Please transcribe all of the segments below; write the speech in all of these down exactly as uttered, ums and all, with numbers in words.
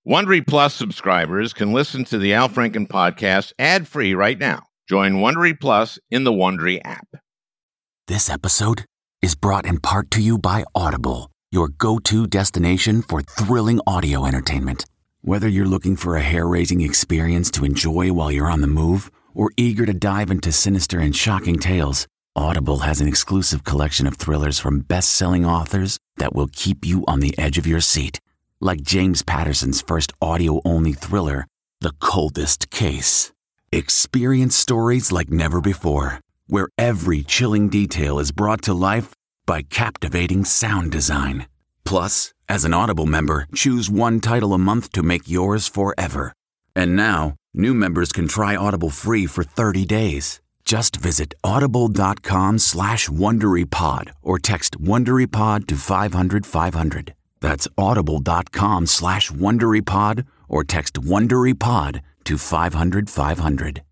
Wondery Plus subscribers can listen to the Al Franken podcast ad-free right now. Join Wondery Plus in the Wondery app. This episode is brought in part to you by Audible, your go-to destination for thrilling audio entertainment. Whether you're looking for a hair-raising experience to enjoy while you're on the move or eager to dive into sinister and shocking tales, Audible has an exclusive collection of thrillers from best-selling authors that will keep you on the edge of your seat. Like James Patterson's first audio-only thriller, The Coldest Case. Experience stories like never before, where every chilling detail is brought to life by captivating sound design. Plus, as an Audible member, choose one title a month to make yours forever. And now, new members can try Audible free for thirty days. Just visit audible.com slash WonderyPod or text WonderyPod to five hundred five hundred. That's audible.com slash WonderyPod or text WonderyPod to five hundred five hundred.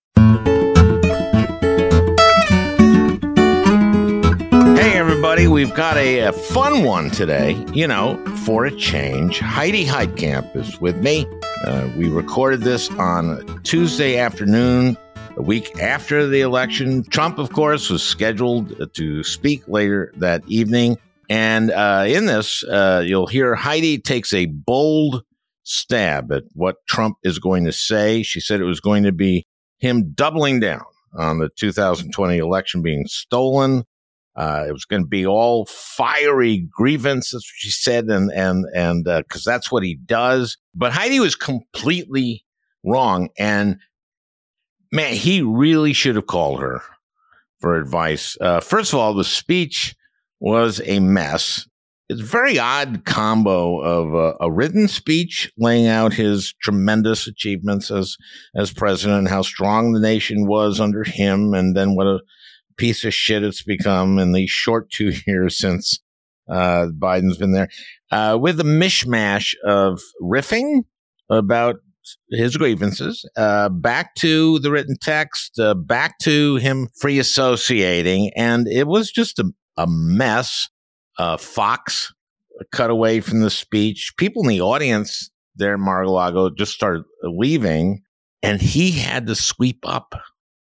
Hey, everybody, we've got a, a fun one today, you know, for a change. Heidi Heitkamp is with me. Uh, we recorded this on Tuesday afternoon, a week after the election. Trump, of course, was scheduled to speak later that evening. And uh, in this, uh, you'll hear Heidi takes a bold stab at what Trump is going to say. She said it was going to be him doubling down on the two thousand twenty election being stolen. Uh, it was going to be all fiery grievance, that's what she said, and and and because uh, that's what he does. But Heidi was completely wrong, and man, he really should have called her for advice. Uh, first of all, the speech was a mess. It's a very odd combo of uh, a written speech laying out his tremendous achievements as as president and how strong the nation was under him, and then what a piece of shit it's become in the short two years since uh, Biden's been there, uh, with a mishmash of riffing about his grievances, uh, back to the written text, uh, back to him free associating, and it was just a a mess. Uh, Fox cut away from the speech. People in the audience there, Mar-a-Lago, just started leaving, and he had to sweep up,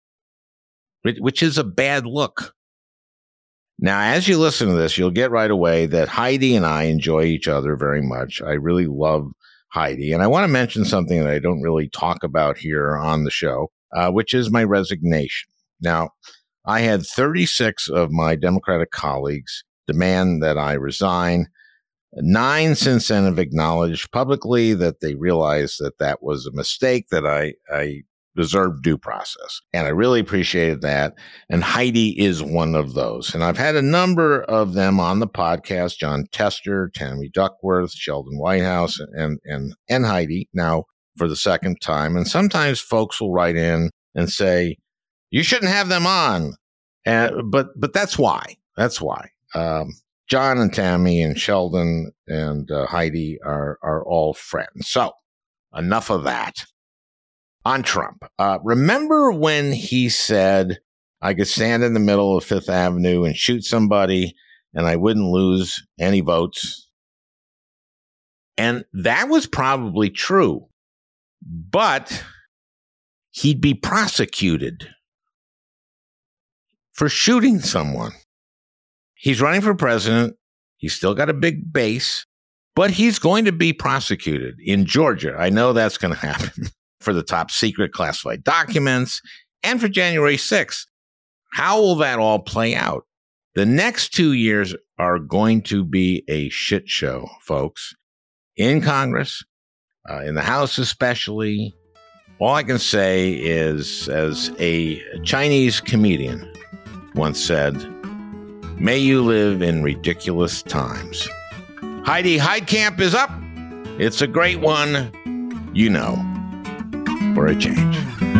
which is a bad look. Now, as you listen to this, you'll get right away that Heidi and I enjoy each other very much. I really love Heidi. And I want to mention something that I don't really talk about here on the show, uh, which is my resignation. Now, I had thirty-six of my Democratic colleagues demand that I resign. Nine since then have acknowledged publicly that they realized that that was a mistake, that I, I deserved due process. And I really appreciated that. And Heidi is one of those. And I've had a number of them on the podcast, John Tester, Tammy Duckworth, Sheldon Whitehouse, and, and, and Heidi now for the second time. And sometimes folks will write in and say, you shouldn't have them on. And, but, but that's why. That's why. Um, John and Tammy and Sheldon and uh, Heidi are, are all friends. So enough of that. On Trump. Uh, remember when he said I could stand in the middle of Fifth Avenue and shoot somebody and I wouldn't lose any votes? And that was probably true, but he'd be prosecuted for shooting someone. He's running for president. He's still got a big base, but he's going to be prosecuted in Georgia. I know that's going to happen for the top secret classified documents and for January sixth. How will that all play out? The next two years are going to be a shit show, folks, in Congress, uh, in the House especially. All I can say is, as a Chinese comedian once said, may you live in ridiculous times. Heidi Heitkamp is up. It's a great one, you know, for a change.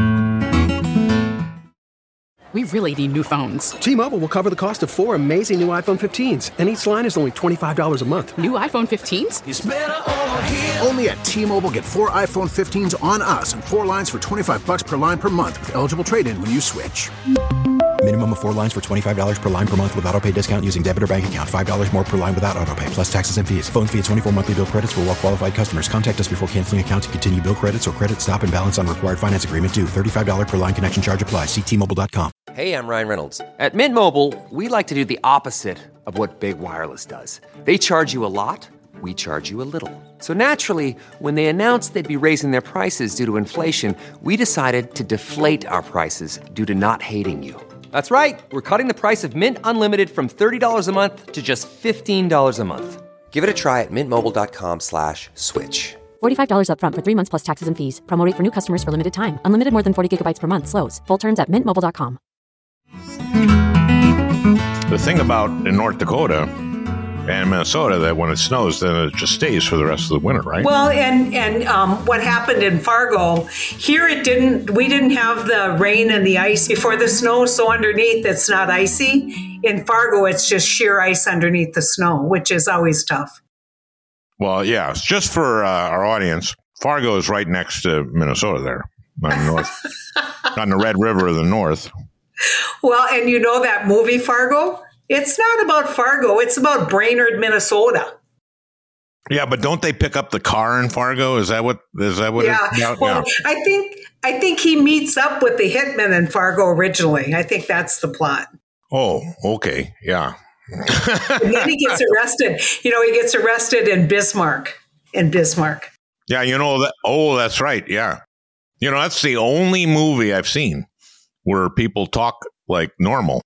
We really need new phones. T-Mobile will cover the cost of four amazing new iPhone fifteens, and each line is only twenty-five dollars a month. New iPhone fifteens? It's better over here. Only at T-Mobile, get four iPhone fifteens on us and four lines for twenty-five dollars per line per month with eligible trade-in when you switch. Minimum of four lines for twenty-five dollars per line per month with autopay discount using debit or bank account. five dollars more per line without autopay, plus taxes and fees. Phone fee at twenty-four monthly bill credits for well qualified customers. Contact us before canceling account to continue bill credits or credit stop and balance on required finance agreement due. thirty-five dollars per line connection charge applies. See T Mobile dot com. Hey, I'm Ryan Reynolds. At Mint Mobile, we like to do the opposite of what Big Wireless does. They charge you a lot, we charge you a little. So naturally, when they announced they'd be raising their prices due to inflation, we decided to deflate our prices due to not hating you. That's right. We're cutting the price of Mint Unlimited from thirty dollars a month to just fifteen dollars a month. Give it a try at mintmobile.com slash switch. forty-five dollars up front for three months plus taxes and fees. Promo rate for new customers for limited time. Unlimited more than forty gigabytes per month. Slows full terms at mint mobile dot com. The thing about in North Dakota and Minnesota that when it snows, then it just stays for the rest of the winter, right? Well, and and um, what happened in Fargo, here it didn't, we didn't have the rain and the ice before the snow, so underneath it's not icy. In Fargo, it's just sheer ice underneath the snow, which is always tough. Well, yeah, it's just for uh, our audience, Fargo is right next to Minnesota there, on the, north, on the Red River of the north. Well, and you know that movie Fargo? It's not about Fargo. It's about Brainerd, Minnesota. Yeah, but don't they pick up the car in Fargo? Is that what? Is that what? Yeah. It's about? Well, Yeah. I think I think he meets up with the hitman in Fargo originally. I think that's the plot. Oh, okay, yeah. And then he gets arrested. You know, he gets arrested in Bismarck. In Bismarck. Yeah, you know that. Oh, that's right. Yeah, you know that's the only movie I've seen where people talk like normal.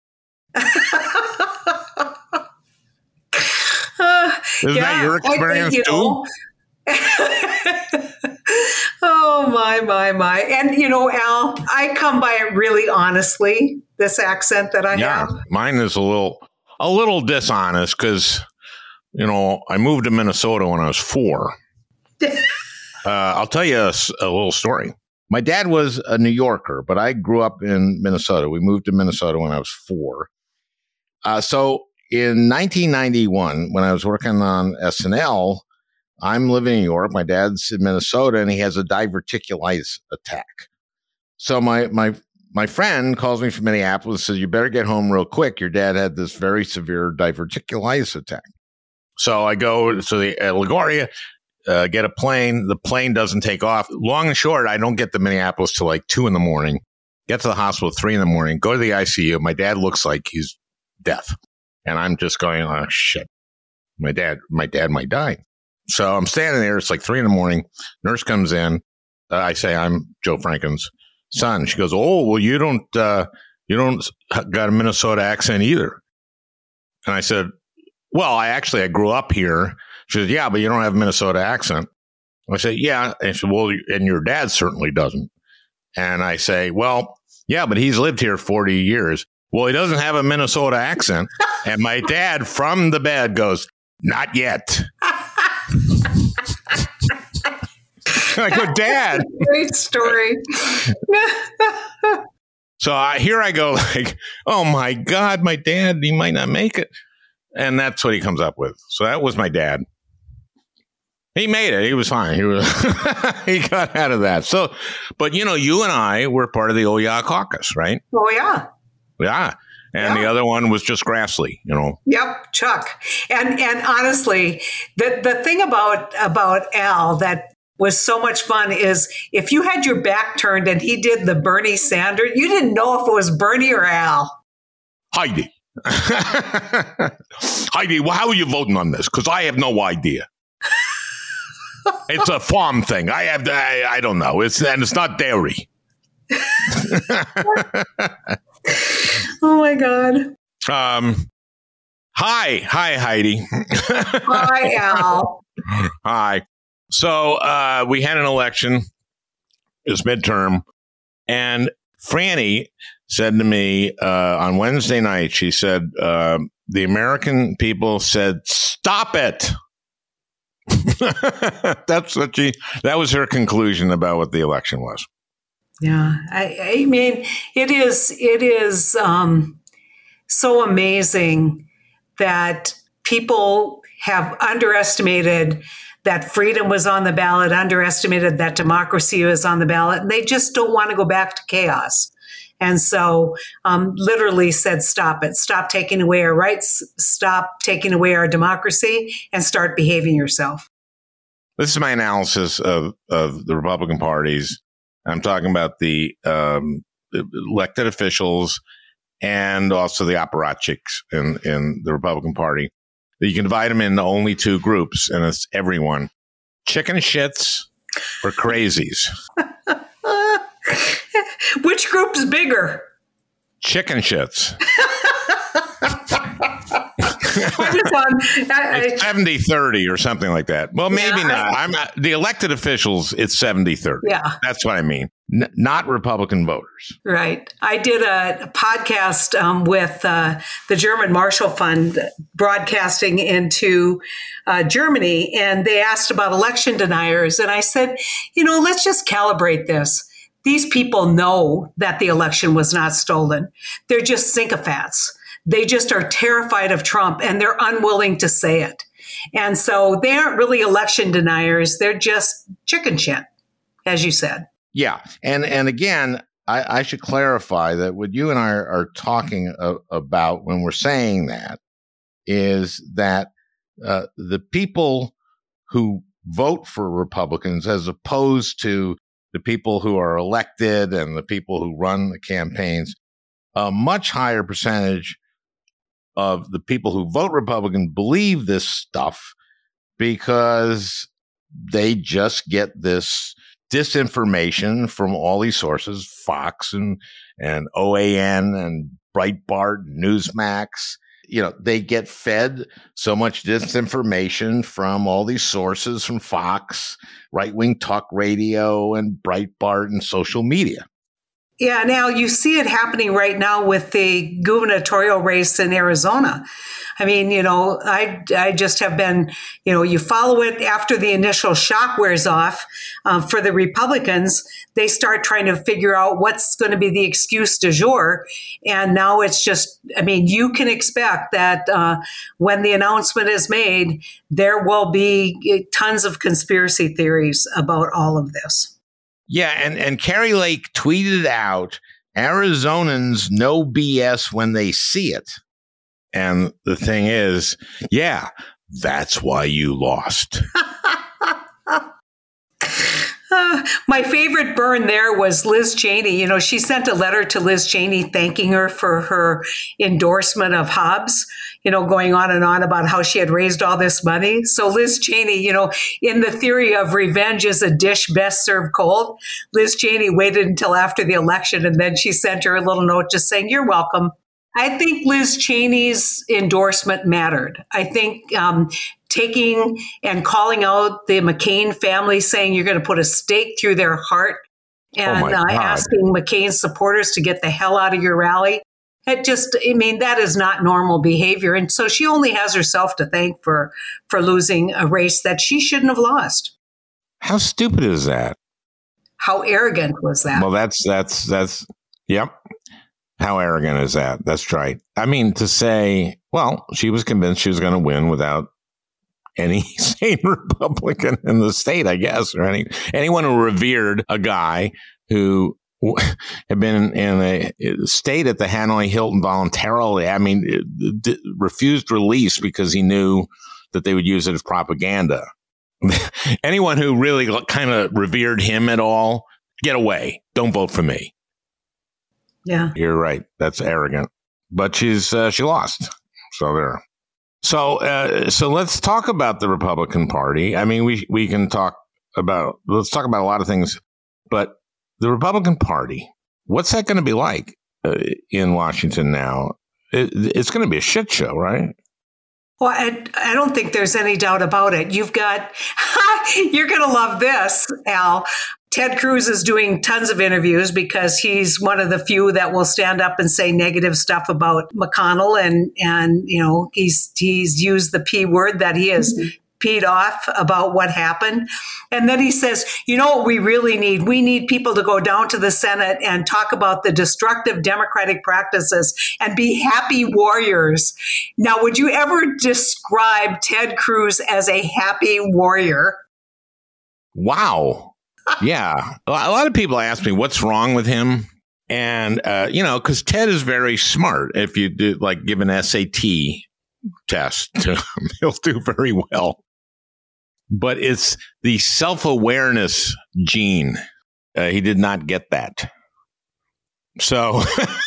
Uh, Isn't yeah, that your experience I think, you too? know, oh, my, my, my. And, you know, Al, I come by it really honestly, this accent that I Yeah, have. mine is a little, a little dishonest because, you know, I moved to Minnesota when I was four. uh, I'll tell you a, a little story. My dad was a New Yorker, but I grew up in Minnesota. We moved to Minnesota when I was four. Uh, so in nineteen ninety-one, when I was working on S N L, I'm living in New York. My dad's in Minnesota, and he has a diverticulitis attack. So my my my friend calls me from Minneapolis and says, you better get home real quick. Your dad had this very severe diverticulitis attack. So I go to the uh, LaGuardia, uh, get a plane. The plane doesn't take off. Long and short, I don't get to Minneapolis till like two in the morning. Get to the hospital at three in the morning. Go to the I C U. My dad looks like he's death. And I'm just going, oh, shit. My dad, my dad might die. So I'm standing there. It's like three in the morning. Nurse comes in. Uh, I say, I'm Joe Franken's son. She goes, oh, well, you don't, uh, you don't got a Minnesota accent either. And I said, well, I actually, I grew up here. She said, yeah, but you don't have a Minnesota accent. I said, yeah. And she said, well, and your dad certainly doesn't. And I say, well, yeah, but he's lived here forty years. Well, he doesn't have a Minnesota accent. And my dad from the bed goes, not yet. I go, Dad. Great story. So I, here I go like, oh, my God, my dad, he might not make it. And that's what he comes up with. So that was my dad. He made it. He was fine. He was he got out of that. So, but, you know, you and I were part of the Oya caucus, right? Oh, yeah. Yeah. And yeah. The other one was just Grassley, you know. Yep, Chuck. And and honestly, the, the thing about about Al that was so much fun is if you had your back turned and he did the Bernie Sanders, you didn't know if it was Bernie or Al. Heidi. Heidi, well, how are you voting on this? Because I have no idea. It's a farm thing. I have, I, I don't know. It's and it's not dairy. Oh my God. Um. Hi, hi, Heidi. Hi, Al. Hi. So uh, we had an election. It's midterm, and Franny said to me uh, on Wednesday night. She said, uh, "The American people said, stop it." That's what she. That was her conclusion about what the election was. Yeah, I, I mean, it is. It is um, so amazing that people have underestimated that freedom was on the ballot, underestimated that democracy was on the ballot, and they just don't want to go back to chaos. And so um, literally said, stop it. Stop taking away our rights. Stop taking away our democracy and start behaving yourself. This is my analysis of, of the Republican parties. I'm talking about the um, elected officials and also the apparatchiks in, in the Republican Party. You can divide them into only two groups, and it's everyone. Chicken shits or crazies. Which group's bigger? Chicken shits. I just on, I, it's seventy thirty or something like that. Well, maybe yeah, not. I, I'm not. The elected officials, it's seventy thirty. Yeah. That's what I mean. N- not Republican voters. Right. I did a podcast um, with uh, the German Marshall Fund broadcasting into uh, Germany, and they asked about election deniers. And I said, you know, let's just calibrate this. These people know that the election was not stolen. They're just sycophants. They just are terrified of Trump, and they're unwilling to say it. And so they aren't really election deniers. They're just chicken shit, as you said. Yeah. And and again, I, I should clarify that what you and I are, are talking a, about when we're saying that is that uh, the people who vote for Republicans, as opposed to the people who are elected and the people who run the campaigns, a much higher percentage of the people who vote Republican believe this stuff because they just get this disinformation from all these sources, Fox and, and O A N and Breitbart, Newsmax. You know, they get fed so much disinformation from all these sources, from Fox, right-wing talk radio, and Breitbart and social media. Yeah, now you see it happening right now with the gubernatorial race in Arizona. I mean, you know, I, I just have been, you know, you follow it after the initial shock wears off um, for the Republicans. They start trying to figure out what's going to be the excuse du jour. And now it's just, I mean, you can expect that uh, when the announcement is made, there will be tons of conspiracy theories about all of this. Yeah, and, and Kari Lake tweeted out, Arizonans know B S when they see it. And the thing is, yeah, that's why you lost. Uh, my favorite burn there was Liz Cheney. You know, she sent a letter to Liz Cheney thanking her for her endorsement of Hobbs, you know, going on and on about how she had raised all this money. So Liz Cheney, you know, in the theory of revenge is a dish best served cold, Liz Cheney waited until after the election, and then she sent her a little note just saying, you're welcome. I think Liz Cheney's endorsement mattered. I think um, taking and calling out the McCain family, saying you're going to put a stake through their heart, and oh uh, asking McCain's supporters to get the hell out of your rally. It just, I mean, that is not normal behavior. And so she only has herself to thank for, for losing a race that she shouldn't have lost. How stupid is that? How arrogant was that? Well, that's, that's, that's, yep. How arrogant is that? That's right. I mean, to say, well, she was convinced she was going to win without any sane Republican in the state, I guess, or any anyone who revered a guy who had been in a stayed at the Hanoi Hilton voluntarily. I mean, d- refused release because he knew that they would use it as propaganda. Anyone who really kind of revered him at all, get away. Don't vote for me. Yeah, you're right. That's arrogant. But she's uh, she lost. So there. So uh, so let's talk about the Republican Party. I mean, we we can talk about let's talk about a lot of things, but the Republican Party, what's that going to be like uh, in Washington now? It, it's going to be a shit show, right? Well, I, I don't think there's any doubt about it. You've got, you're going to love this, Al. Ted Cruz is doing tons of interviews because he's one of the few that will stand up and say negative stuff about McConnell. And, and you know, he's he's used the P word that he has mm-hmm. peed off about what happened. And then he says, you know what we really need? We need people to go down to the Senate and talk about the destructive democratic practices and be happy warriors. Now, would you ever describe Ted Cruz as a happy warrior? Wow. Yeah. A lot of people ask me, what's wrong with him? And, uh, you know, because Ted is very smart. If you do like give an S A T test to him, he'll do very well. But it's the self-awareness gene. Uh, he did not get that. So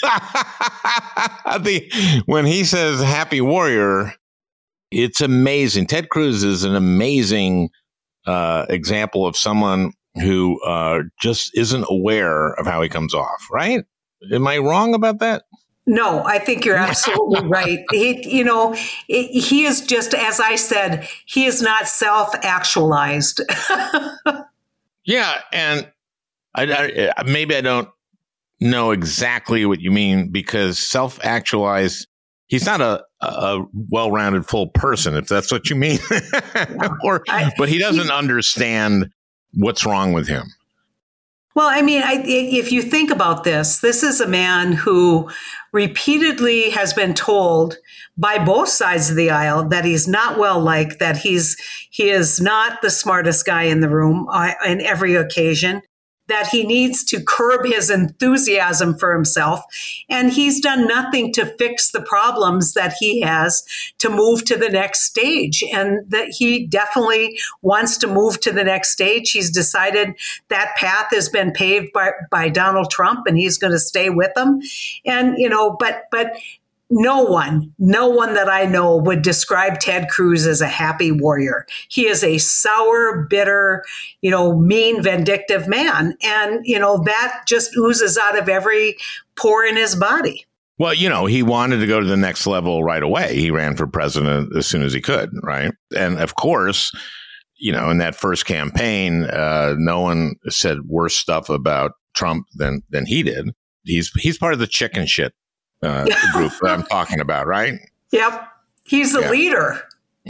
the, when he says happy warrior, it's amazing. Ted Cruz is an amazing uh, example of someone who uh, just isn't aware of how he comes off, right? Am I wrong about that? No, I think you're absolutely right. He, you know, he is just, as I said, he is not self-actualized. Yeah, and I, I, maybe I don't know exactly what you mean, because self-actualized, he's not a, a well-rounded full person, if that's what you mean. or, I, but he doesn't understand what's wrong with him. Well, I mean, I, if you think about this, this is a man who repeatedly has been told by both sides of the aisle that he's not well liked, that he's he is not the smartest guy in the room uh, on every occasion, that he needs to curb his enthusiasm for himself. And he's done nothing to fix the problems that he has to move to the next stage. And that he definitely wants to move to the next stage. He's decided that path has been paved by, by Donald Trump, and he's going to stay with him. And, you know, but, but, No one, no one that I know would describe Ted Cruz as a happy warrior. He is a sour, bitter, you know, mean, vindictive man. And, you know, that just oozes out of every pore in his body. Well, you know, he wanted to go to the next level right away. He ran for president as soon as he could, right? And of course, you know, in that first campaign, uh, no one said worse stuff about Trump than than he did. He's he's part of the chicken shit Uh, group that I'm talking about, right? Yep. He's the yeah. leader.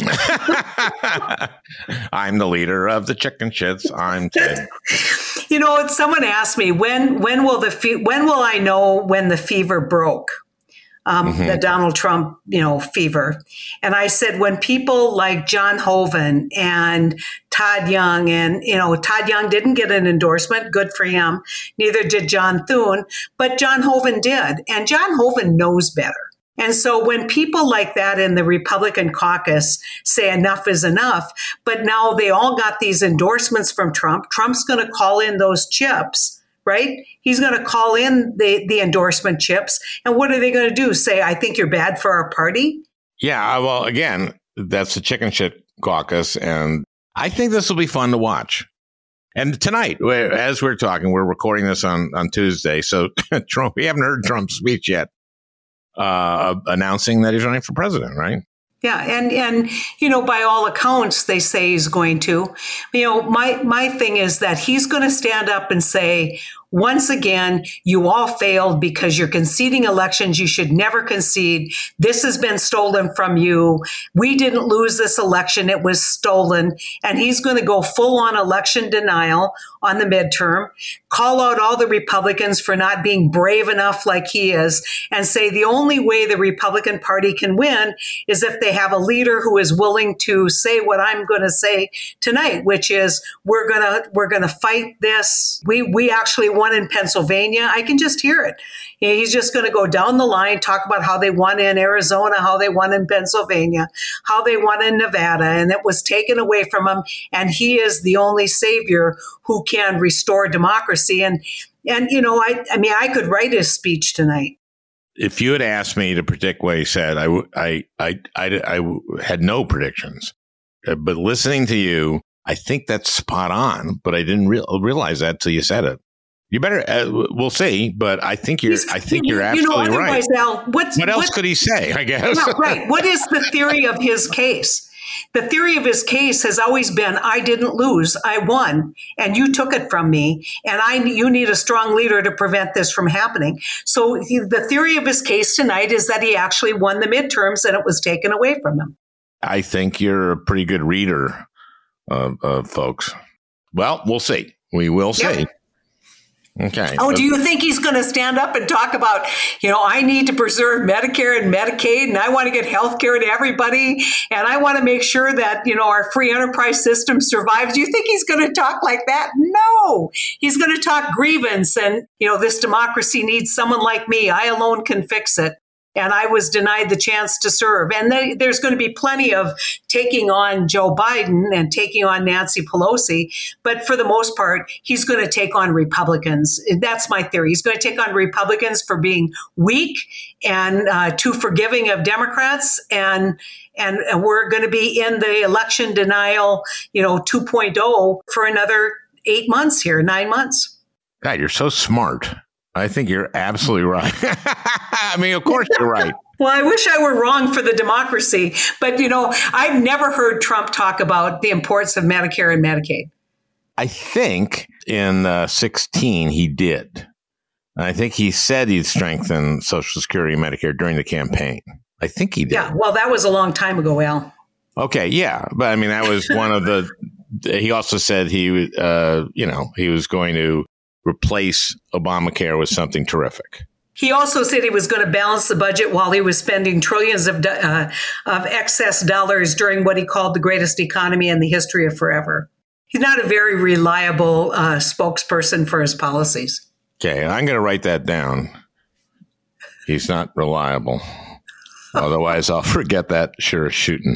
I'm the leader of the chicken shits. I'm Ted. You know, someone asked me, when when will the fe- when will I know when the fever broke? Um, mm-hmm. The Donald Trump, you know, fever. And I said, when people like John Hoeven and Todd Young, and, you know, Todd Young didn't get an endorsement. Good for him. Neither did John Thune, but John Hoeven did. And John Hoeven knows better. And so when people like that in the Republican caucus say enough is enough, but now they all got these endorsements from Trump, Trump's going to call in those chips. Right? He's going to call in the, the endorsement chips. And what are they going to do? Say, I think you're bad for our party? Yeah. Well, again, that's the chicken shit caucus. And I think this will be fun to watch. And tonight, as we're talking, we're recording this on, on Tuesday. So Trump, we haven't heard Trump's speech yet, uh, announcing that he's running for president, right? Yeah. And, and, you know, by all accounts, they say he's going to. You know, my, my thing is that he's going to stand up and say, once again, you all failed because you're conceding elections you should never concede. This has been stolen from you. We didn't lose this election. It was stolen. And he's going to go full on election denial on the midterm, call out all the Republicans for not being brave enough like he is, and say the only way the Republican Party can win is if they have a leader who is willing to say what I'm going to say tonight, which is we're going to we're going to fight this. We we actually won in Pennsylvania. I can just hear it. He's just going to go down the line, talk about how they won in Arizona, how they won in Pennsylvania, how they won in Nevada, and it was taken away from him. And he is the only savior who can restore democracy. And, and you know, I, I mean, I could write his speech tonight. If you had asked me to predict what he said, I, I, I, I, I had no predictions. But listening to you, I think that's spot on. But I didn't re- realize that till you said it. You better. Uh, we'll see, but I think you're. I think you're absolutely you know, right. Al, what's, what else what's, could he say? I guess. No, right. What is the theory of his case? The theory of his case has always been: I didn't lose, I won, and you took it from me, and I. You need a strong leader to prevent this from happening. So he, the theory of his case tonight is that he actually won the midterms, and it was taken away from him. I think you're a pretty good reader, of, of folks. Well, we'll see. We will see. Yep. Okay. Oh, do you think he's going to stand up and talk about, you know, I need to preserve Medicare and Medicaid, and I want to get health care to everybody, and I want to make sure that, you know, our free enterprise system survives? Do you think he's going to talk like that? No. He's going to talk grievance and, you know, this democracy needs someone like me. I alone can fix it. And I was denied the chance to serve. And then there's going to be plenty of taking on Joe Biden and taking on Nancy Pelosi. But for the most part, he's going to take on Republicans. That's my theory. He's going to take on Republicans for being weak and uh, too forgiving of Democrats. And, and and we're going to be in the election denial, you know, two point oh for another eight months here, nine months. God, you're so smart. I think you're absolutely right. I mean, of course you're right. Well, I wish I were wrong for the democracy. But, you know, I've never heard Trump talk about the importance of Medicare and Medicaid. I think in uh, sixteen he did. I think he said he'd strengthen Social Security and Medicare during the campaign. I think he did. Yeah, well, that was a long time ago, Al. Okay, yeah. But I mean, that was one of the, he also said he, uh, you know, he was going to replace Obamacare with something terrific. He also said he was going to balance the budget while he was spending trillions of uh, of excess dollars during what he called the greatest economy in the history of forever. He's not a very reliable uh, spokesperson for his policies. Okay, I'm going to write that down. He's not reliable. Otherwise, I'll forget that sure as shooting,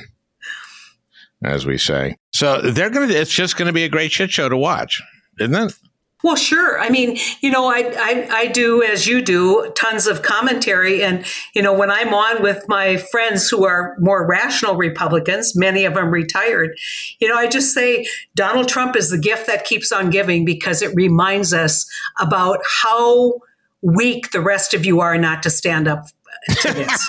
as we say. So they're going to. It's just going to be a great shit show to watch, isn't it? Well, sure. I mean, you know, I, I I do, as you do, tons of commentary. And, you know, when I'm on with my friends who are more rational Republicans, many of them retired, you know, I just say Donald Trump is the gift that keeps on giving, because it reminds us about how weak the rest of you are not to stand up to this.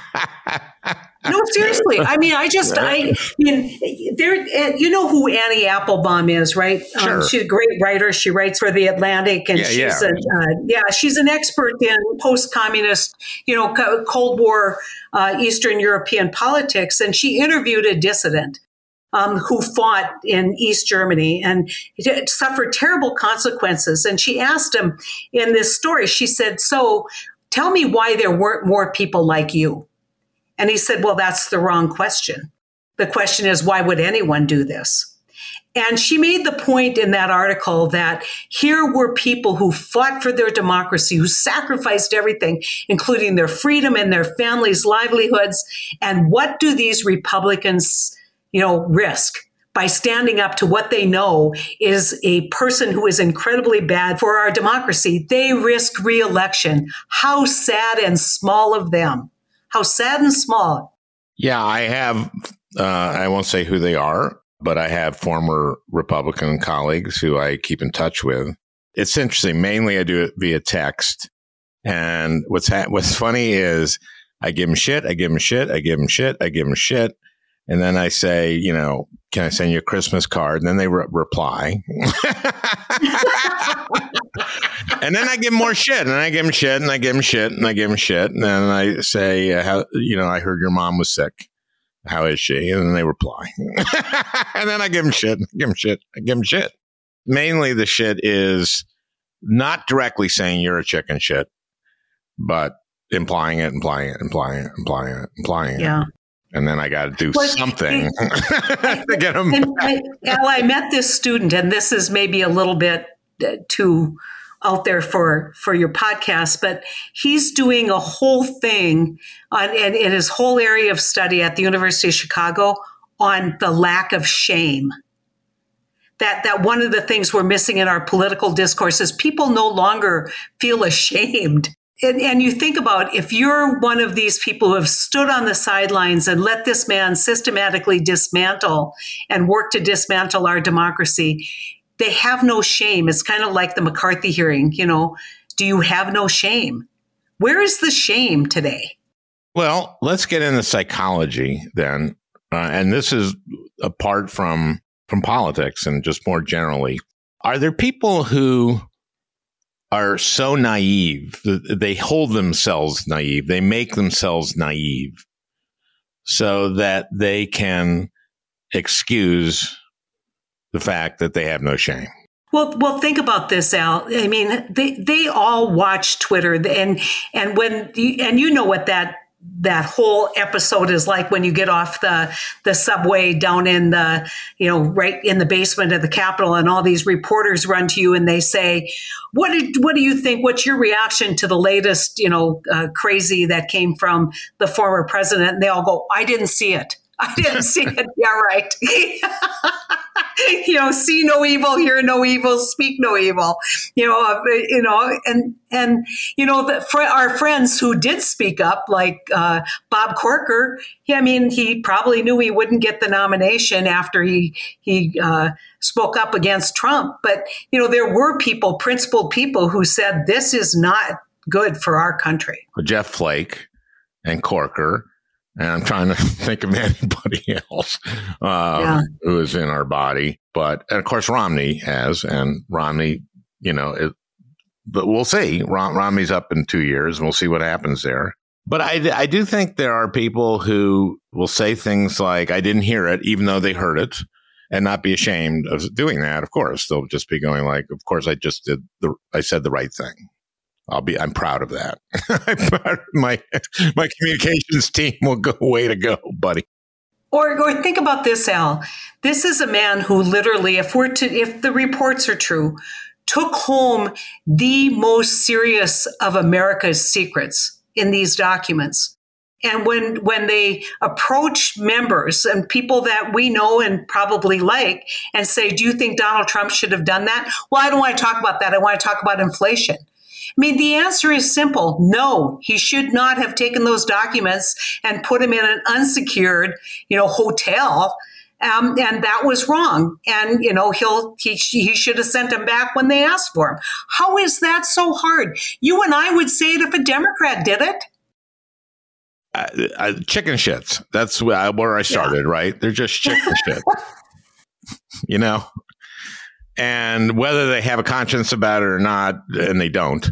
No, seriously. I mean, I just, I mean, there. You know who Annie Applebaum is, right? Sure. Um, she's a great writer. She writes for The Atlantic, and yeah, she's yeah. a, uh, yeah, she's an expert in post-communist, you know, Cold War uh, Eastern European politics. And she interviewed a dissident um, who fought in East Germany and suffered terrible consequences. And she asked him in this story, she said, "So, tell me why there weren't more people like you." And he said, "Well, that's the wrong question. The question is, why would anyone do this?" And she made the point in that article that here were people who fought for their democracy, who sacrificed everything, including their freedom and their families' livelihoods. And what do these Republicans, you know, risk? By standing up to what they know is a person who is incredibly bad for our democracy. They risk re-election. How sad and small of them. How sad and small. Yeah, I have, uh, I won't say who they are, but I have former Republican colleagues who I keep in touch with. It's interesting. Mainly I do it via text. And what's ha- what's funny is I give them shit, I give them shit, I give them shit, I give them shit. And then I say, you know, can I send you a Christmas card? And then they re- reply. And then I give them more shit, and I give them shit, and I give them shit, and I give them shit. And then I say, uh, how, you know, I heard your mom was sick. How is she? And then they reply. And then I give them shit, I give them shit, I give them shit. Mainly the shit is not directly saying you're a chicken shit, but implying it, implying it, implying it, implying it, implying it. Yeah. And then I got to do well, something it, to get them. And I, Al, I met this student, and this is maybe a little bit too out there for, for your podcast, but he's doing a whole thing on in, in his whole area of study at the University of Chicago on the lack of shame. That, that one of the things we're missing in our political discourse is people no longer feel ashamed. And, and you think about if you're one of these people who have stood on the sidelines and let this man systematically dismantle and work to dismantle our democracy, they have no shame. It's kind of like the McCarthy hearing, you know, do you have no shame? Where is the shame today? Well, let's get into psychology then. Uh, and this is apart from, from politics and just more generally. Are there people who are so naive, they hold themselves naive, they make themselves naive so that they can excuse the fact that they have no shame? Well, well, think about this, Al. I mean, they they all watch Twitter, and and when you, and you know what that that whole episode is like when you get off the the subway down in the you know right in the basement of the Capitol, and all these reporters run to you and they say, "What did what do you think? What's your reaction to the latest you know uh, crazy that came from the former president?" And they all go, "I didn't see it. I didn't see it." Yeah, right. You know, see no evil, hear no evil, speak no evil. You know, uh, you know, and and you know, the, fr- our friends who did speak up, like uh, Bob Corker. Yeah, I mean, he probably knew he wouldn't get the nomination after he he uh, spoke up against Trump. But you know, there were people, principled people, who said this is not good for our country. Jeff Flake and Corker. And I'm trying to think of anybody else uh, yeah. who is in our body. But, and of course, Romney has. And Romney, you know, it, but we'll see. Rom, Romney's up in two years, and we'll see what happens there. But I, I do think there are people who will say things like, I didn't hear it, even though they heard it, and not be ashamed of doing that. Of course, they'll just be going like, of course, I just did the, I said the right thing. I'll be, I'm proud of that. my, my communications team will go, way to go, buddy. Or, or think about this, Al. This is a man who literally, if we're to, if the reports are true, took home the most serious of America's secrets in these documents. And when, when they approach members and people that we know and probably like and say, do you think Donald Trump should have done that? Well, I don't want to talk about that. I want to talk about inflation. I mean, the answer is simple. No, he should not have taken those documents and put them in an unsecured, you know, hotel. Um, and that was wrong. And, you know, he'll, he, he should have sent them back when they asked for them. How is that so hard? You and I would say it if a Democrat did it. Uh, uh, chicken shits. That's where I, where I started, yeah. Right? They're just chicken shit, you know? And whether they have a conscience about it or not, and they don't.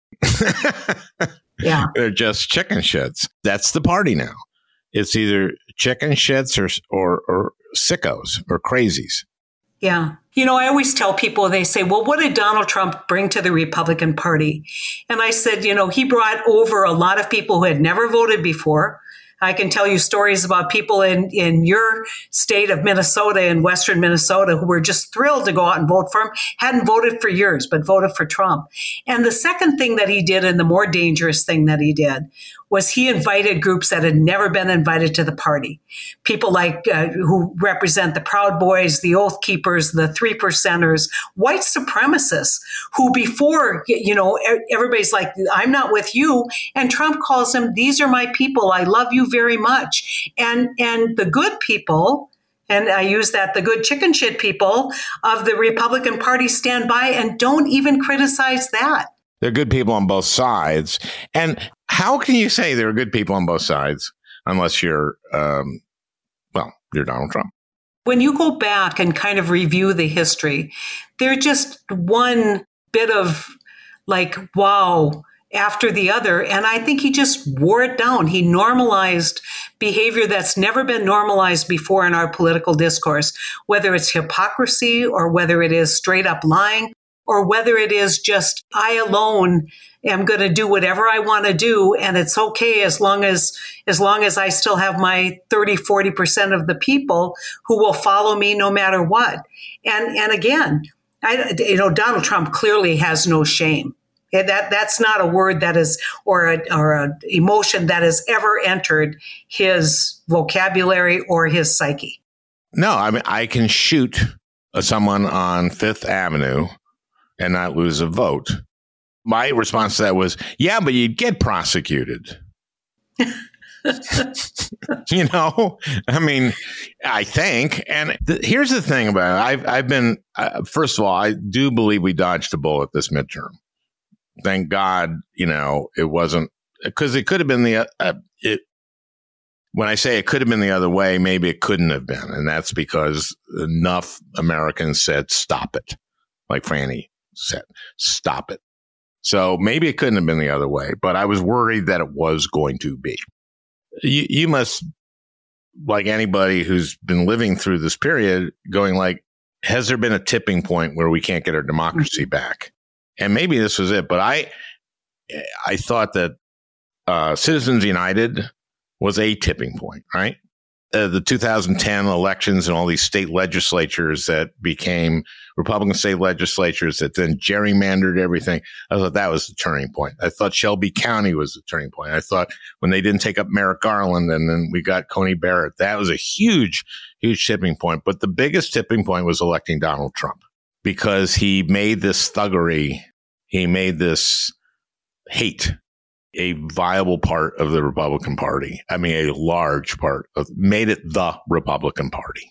Yeah, they're just chicken shits. That's the party now. It's either chicken shits or, or or sickos or crazies. Yeah. You know, I always tell people, they say, well, what did Donald Trump bring to the Republican Party? And I said, you know, he brought over a lot of people who had never voted before. I can tell you stories about people in, in your state of Minnesota, in Western Minnesota, who were just thrilled to go out and vote for him, hadn't voted for years, but voted for Trump. And the second thing that he did, and the more dangerous thing that he did, was he invited groups that had never been invited to the party. People like uh, who represent the Proud Boys, the Oath Keepers, the Three Percenters, white supremacists who before, you know, everybody's like, I'm not with you. And Trump calls them, these are my people. I love you very much. And, and the good people, and I use that, the good chicken shit people of the Republican Party stand by and don't even criticize that. They're good people on both sides. And how can you say there are good people on both sides unless you're, um, well, you're Donald Trump? When you go back and kind of review the history, they're just one bit of like, wow, after the other. And I think he just wore it down. He normalized behavior that's never been normalized before in our political discourse, whether it's hypocrisy or whether it is straight up lying, or whether it is just I alone am going to do whatever I want to do. And it's okay as long as as long as I still have my thirty, forty percent of the people who will follow me no matter what. And and again, I, you know, Donald Trump clearly has no shame. That that's not a word that is or a, or a emotion that has ever entered his vocabulary or his psyche. No, I mean, I can shoot someone on Fifth Avenue and not lose a vote. My response to that was, yeah, but you'd get prosecuted. You know, I mean, I think. And th- here's the thing about it. I've, I've been, uh, first of all, I do believe we dodged a bullet this midterm. Thank God, you know, it wasn't, because it could have been the, uh, it, when I say it could have been the other way, maybe it couldn't have been. And that's because enough Americans said, stop it. Like Franny said, stop it. So maybe it couldn't have been the other way, but I was worried that it was going to be. You, you must, like anybody who's been living through this period, going like, has there been a tipping point where we can't get our democracy back? And maybe this was it, but I I thought that uh, Citizens United was a tipping point, right? Uh, the two thousand ten elections and all these state legislatures that became Republican state legislatures that then gerrymandered everything. I thought that was the turning point. I thought Shelby County was the turning point. I thought when they didn't take up Merrick Garland and then we got Coney Barrett, that was a huge, huge tipping point. But the biggest tipping point was electing Donald Trump because he made this thuggery, he made this hate a viable part of the Republican Party. I mean, a large part of, made it the Republican Party.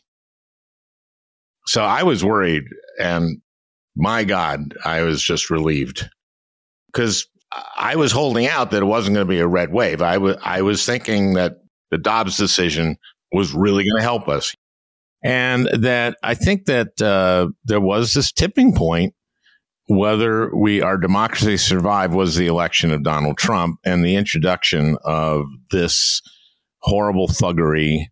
So I was worried, and my God, I was just relieved because I was holding out that it wasn't going to be a red wave. I was, I was thinking that the Dobbs decision was really going to help us. And that I think that uh, there was this tipping point. Whether we our democracy survived was the election of Donald Trump and the introduction of this horrible thuggery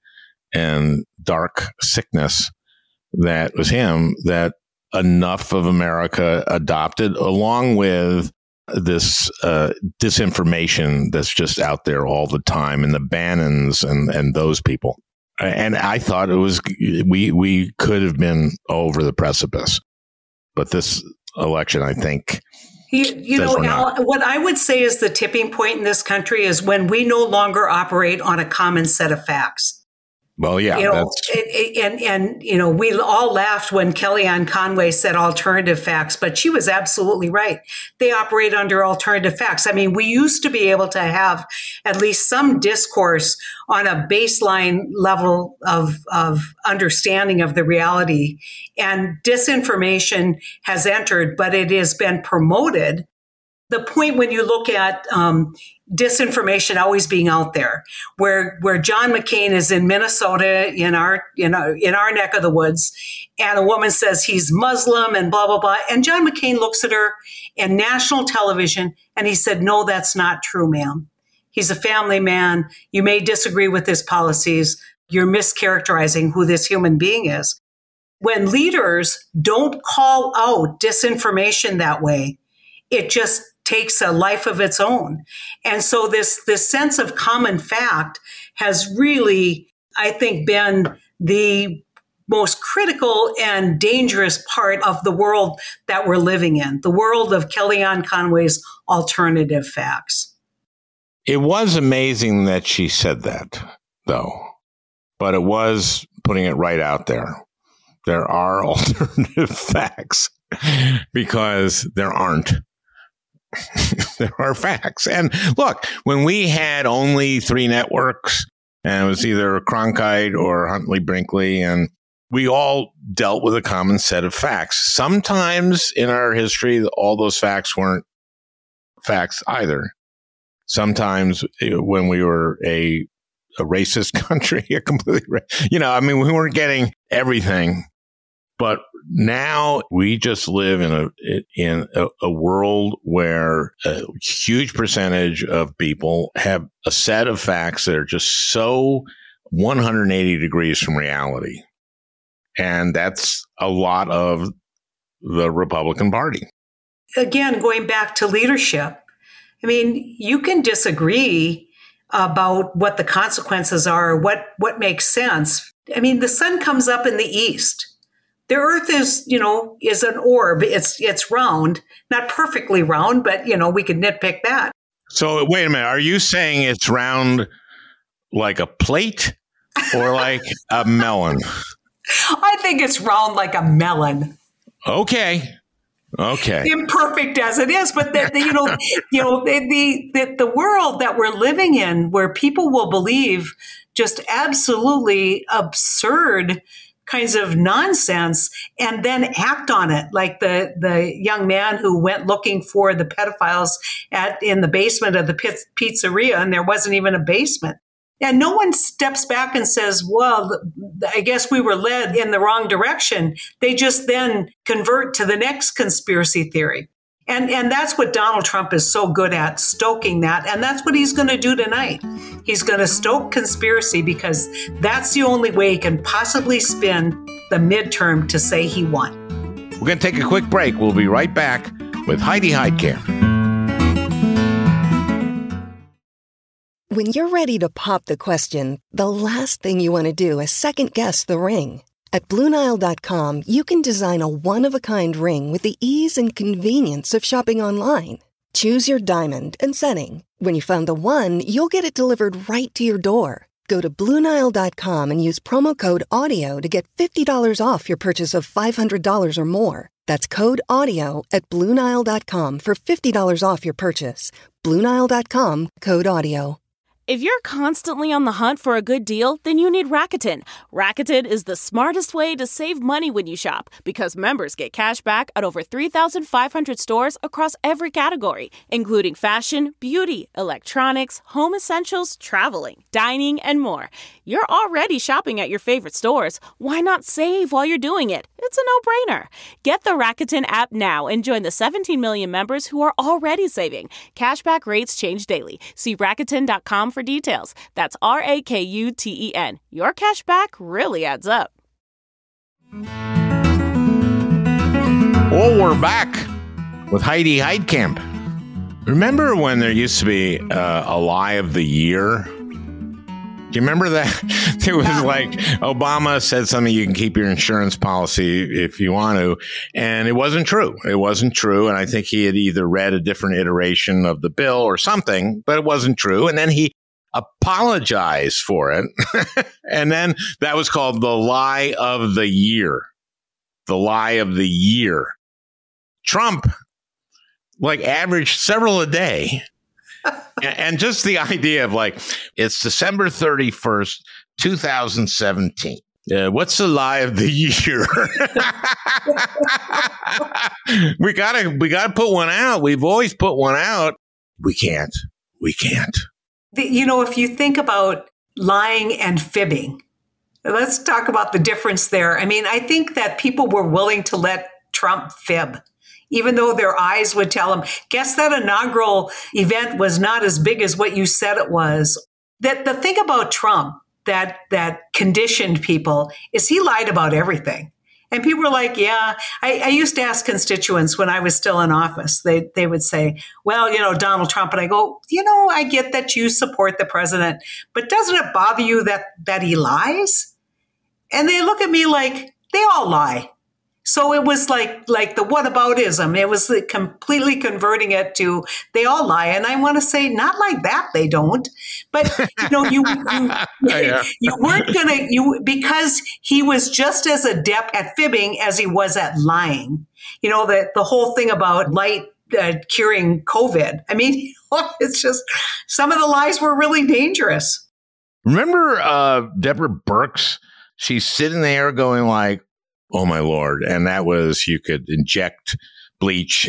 and dark sickness that was him, that enough of America adopted, along with this uh, disinformation that's just out there all the time, and the Bannons and, and those people. And I thought it was we we could have been over the precipice, but this election, I think. You, you know, Al, what I would say is the tipping point in this country is when we no longer operate on a common set of facts. Well, yeah. You know, it, it, and, and, you know, we all laughed when Kellyanne Conway said alternative facts, but she was absolutely right. They operate under alternative facts. I mean, we used to be able to have at least some discourse on a baseline level of, of understanding of the reality. And disinformation has entered, but it has been promoted. The point when you look at um, disinformation always being out there, where where John McCain is in Minnesota in our in our in our neck of the woods, and a woman says he's Muslim and blah blah blah, and John McCain looks at her in national television and he said, "No, that's not true, ma'am. He's a family man. You may disagree with his policies. You're mischaracterizing who this human being is." When leaders don't call out disinformation that way, it just takes a life of its own. And so this, this sense of common fact has really, I think, been the most critical and dangerous part of the world that we're living in, the world of Kellyanne Conway's alternative facts. It was amazing that she said that, though, but it was putting it right out there. There are alternative facts because there aren't. There are facts. And look, when we had only three networks and it was either Cronkite or Huntley Brinkley, and we all dealt with a common set of facts. Sometimes in our history, all those facts weren't facts either. Sometimes when we were a, a racist country, a completely, you know, I mean, we weren't getting everything. But now we just live in a in a, a world where a huge percentage of people have a set of facts that are just so one hundred eighty degrees from reality. And that's a lot of the Republican Party. Again, going back to leadership, I mean, you can disagree about what the consequences are, what, what makes sense. I mean, the sun comes up in the east. The earth is, you know, is an orb. It's it's round, not perfectly round, but, you know, we could nitpick that. So wait a minute. Are you saying it's round like a plate or like a melon? I think it's round like a melon. Okay. Okay. Imperfect as it is, but the, the, you know, you know, the, the the world that we're living in, where people will believe just absolutely absurd kinds of nonsense and then act on it, like the the young man who went looking for the pedophiles at in the basement of the pizzeria, and there wasn't even a basement. And no one steps back and says, well, I guess we were led in the wrong direction. They just then convert to the next conspiracy theory. And and that's what Donald Trump is so good at, stoking that. And that's what he's going to do tonight. He's going to stoke conspiracy because that's the only way he can possibly spin the midterm to say he won. We're going to take a quick break. We'll be right back with Heidi Heitkamp. When you're ready to pop the question, the last thing you want to do is second-guess the ring. At Blue Nile dot com, you can design a one-of-a-kind ring with the ease and convenience of shopping online. Choose your diamond and setting. When you find the one, you'll get it delivered right to your door. Go to Blue Nile dot com and use promo code AUDIO to get fifty dollars off your purchase of five hundred dollars or more. That's code AUDIO at Blue Nile dot com for fifty dollars off your purchase. Blue Nile dot com, code AUDIO. If you're constantly on the hunt for a good deal, then you need Rakuten. Rakuten is the smartest way to save money when you shop because members get cash back at over three thousand five hundred stores across every category, including fashion, beauty, electronics, home essentials, traveling, dining, and more. You're already shopping at your favorite stores. Why not save while you're doing it? It's a no-brainer. Get the Rakuten app now and join the seventeen million members who are already saving. Cashback rates change daily. See Rakuten dot com for details. That's R A K U T E N. Your cash back really adds up. Well, we're back with Heidi Heitkamp. Remember when there used to be uh, a lie of the year? Do you remember that? It was like Obama said something, you can keep your insurance policy if you want to. And it wasn't true. It wasn't true. And I think he had either read a different iteration of the bill or something, but it wasn't true. And then he apologized for it. And then that was called the lie of the year. The lie of the year. Trump, like, averaged several a day. And just the idea of, like, it's December thirty-first, twenty seventeen. Uh, what's the lie of the year? we gotta, we gotta put one out. We've always put one out. We can't. We can't. The, you know, if you think about lying and fibbing, let's talk about the difference there. I mean, I think that people were willing to let Trump fib, even though their eyes would tell them, guess that inaugural event was not as big as what you said it was. That the thing about Trump that that conditioned people is he lied about everything. And people were like, yeah, I, I used to ask constituents when I was still in office, they they would say, well, you know, Donald Trump. And I go, you know, I get that you support the president, but doesn't it bother you that that he lies? And they look at me like they all lie. So it was like like the whataboutism. It was like completely converting it to they all lie. And I want to say, not like that, they don't. But, you know, you you, yeah. you weren't going to, you because he was just as adept at fibbing as he was at lying. You know, the, the whole thing about light uh, curing COVID. I mean, it's just some of the lies were really dangerous. Remember uh, Deborah Birx? She's sitting there going like, oh, my Lord. And that was, you could inject bleach.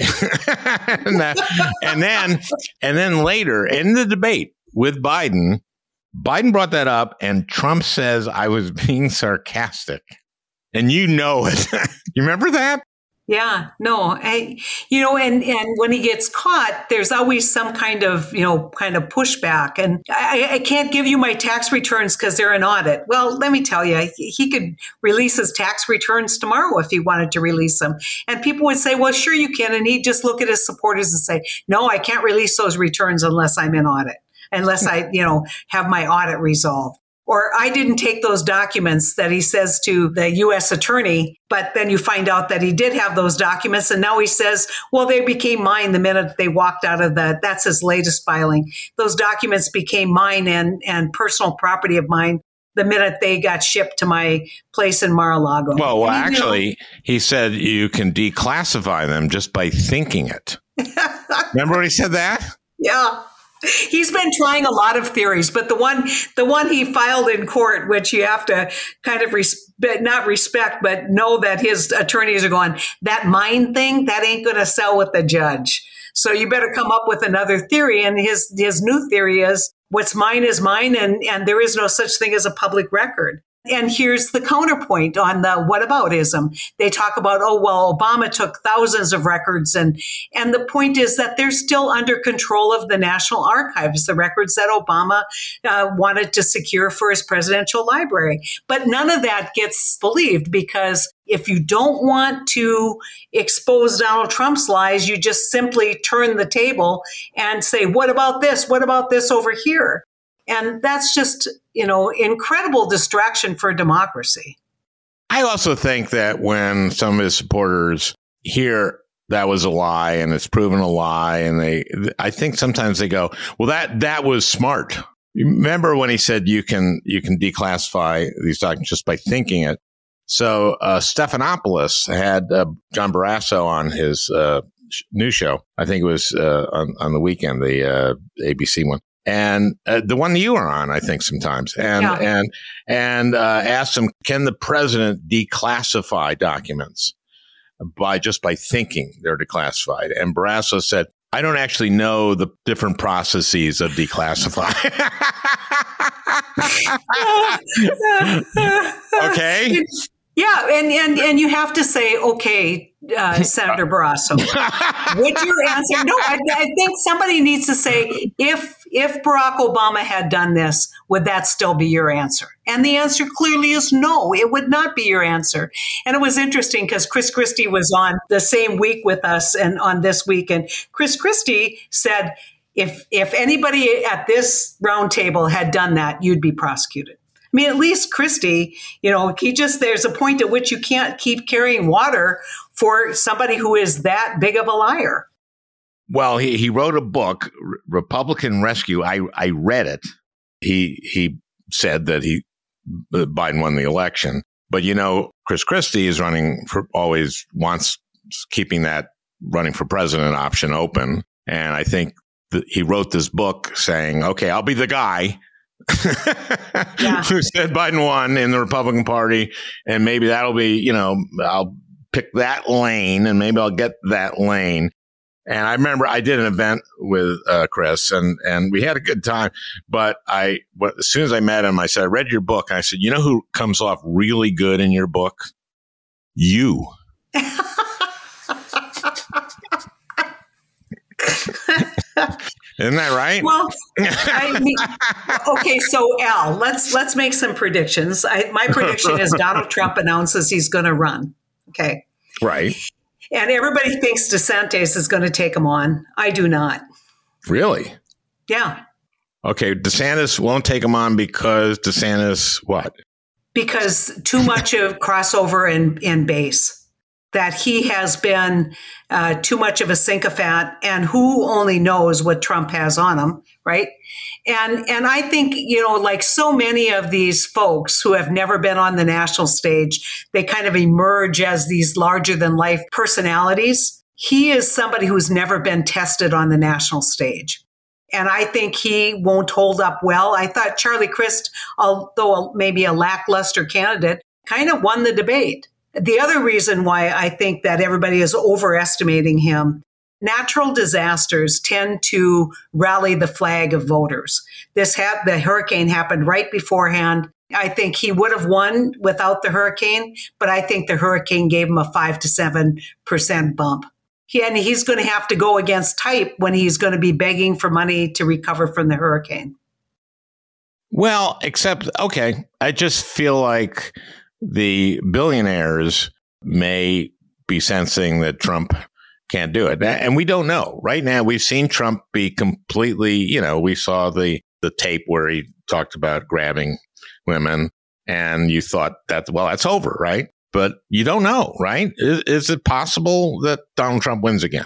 and, that, and then and then later in the debate with Biden, Biden brought that up and Trump says I was being sarcastic. And you know it. You remember that? Yeah, no, I, you know, and, and when he gets caught, there's always some kind of, you know, kind of pushback. And I, I can't give you my tax returns because they're an audit. Well, let me tell you, he could release his tax returns tomorrow if he wanted to release them. And people would say, well, sure you can. And he'd just look at his supporters and say, no, I can't release those returns unless I'm in audit, unless I, you know, have my audit resolved. Or I didn't take those documents that he says to the U S attorney, but then you find out that he did have those documents. And now he says, well, they became mine the minute they walked out of the, that's his latest filing. Those documents became mine and, and personal property of mine the minute they got shipped to my place in Mar-a-Lago. Well, well I mean, actually, you know, he said you can declassify them just by thinking it. Remember when he said that? Yeah. He's been trying a lot of theories, but the one the one he filed in court, which you have to kind of res- not respect, but know that his attorneys are going, that mine thing, that ain't going to sell with the judge. So you better come up with another theory. And his his new theory is what's mine is mine, and, and there is no such thing as a public record. And here's the counterpoint on the whataboutism. They talk about, oh, well, Obama took thousands of records. And, and the point is that they're still under control of the National Archives, the records that Obama uh, wanted to secure for his presidential library. But none of that gets believed, because if you don't want to expose Donald Trump's lies, you just simply turn the table and say, what about this? What about this over here? And that's just, you know, incredible distraction for democracy. I also think that when some of his supporters hear that was a lie and it's proven a lie, and they, I think sometimes they go, well, that that was smart. You remember when he said you can you can declassify these documents just by thinking it? So uh, Stephanopoulos had uh, John Barrasso on his uh, news show. I think it was uh, on, on the weekend, the uh, A B C one. And uh, the one you are on, I think, sometimes, and yeah. and and uh, asked him, can the president declassify documents by just by thinking they're declassified? And Barrasso said, I don't actually know the different processes of declassify. Okay. Yeah, and, and, and you have to say, okay, uh, Senator Barrasso, what's your answer? No, I, I think somebody needs to say, if if Barack Obama had done this, would that still be your answer? And the answer clearly is no, it would not be your answer. And it was interesting because Chris Christie was on the same week with us and on This Week. And Chris Christie said, if if anybody at this roundtable had done that, you'd be prosecuted. I mean, at least Christie, you know, he just, there's a point at which you can't keep carrying water for somebody who is that big of a liar. Well, he, he wrote a book, Republican Rescue. I, I read it. He he said that he Biden won the election. But, you know, Chris Christie is running for, always wants keeping that running for president option open. And I think that he wrote this book saying, OK, I'll be the guy yeah. who said Biden won in the Republican Party. And maybe that'll be, you know, I'll pick that lane and maybe I'll get that lane. And I remember I did an event with uh, Chris and, and we had a good time. But I, but as soon as I met him, I said, I read your book. And I said, you know who comes off really good in your book? You. Isn't that right? Well, I mean, okay, so Al, let's let's make some predictions. I, my prediction is Donald Trump announces he's going to run. Okay, right. And everybody thinks DeSantis is going to take him on. I do not. Really? Yeah. Okay, DeSantis won't take him on because DeSantis what? Because too much of crossover and in base. That he has been uh, too much of a sycophant, and who only knows what Trump has on him, right? And and I think, you know, like so many of these folks who have never been on the national stage, they kind of emerge as these larger than life personalities. He is somebody who's never been tested on the national stage. And I think he won't hold up well. I thought Charlie Crist, although maybe a lackluster candidate, kind of won the debate. The other reason why I think that everybody is overestimating him, natural disasters tend to rally the flag of voters. This ha- the hurricane happened right beforehand. I think he would have won without the hurricane, but I think the hurricane gave him a five to seven percent bump. He, and he's going to have to go against type when he's going to be begging for money to recover from the hurricane. Well, except, okay, I just feel like the billionaires may be sensing that Trump can't do it. And we don't know. Right now, we've seen Trump be completely, you know, we saw the, the tape where he talked about grabbing women and you thought that, well, that's over, right? But you don't know, right? Is, is it possible that Donald Trump wins again?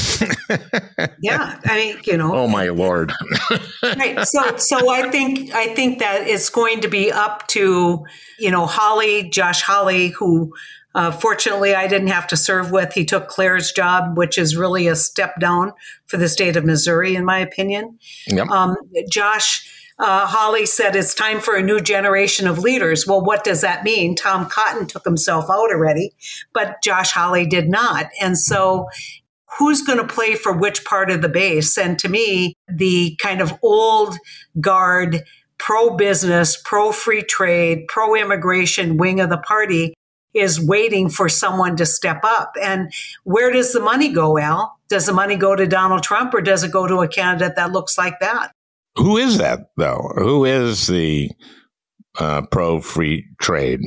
Yeah, I mean, you know. Oh my Lord! Right. So, so I think I think that it's going to be up to, you know, Hawley, Josh Hawley, who uh, fortunately I didn't have to serve with. He took Claire's job, which is really a step down for the state of Missouri, in my opinion. Yep. Um, Josh uh, Hawley said it's time for a new generation of leaders. Well, what does that mean? Tom Cotton took himself out already, but Josh Hawley did not, and so. Who's going to play for which part of the base? And to me, the kind of old guard pro-business, pro-free trade, pro-immigration wing of the party is waiting for someone to step up. And where does the money go, Al? Does the money go to Donald Trump, or does it go to a candidate that looks like that? Who is that, though? Who is the uh, pro-free trade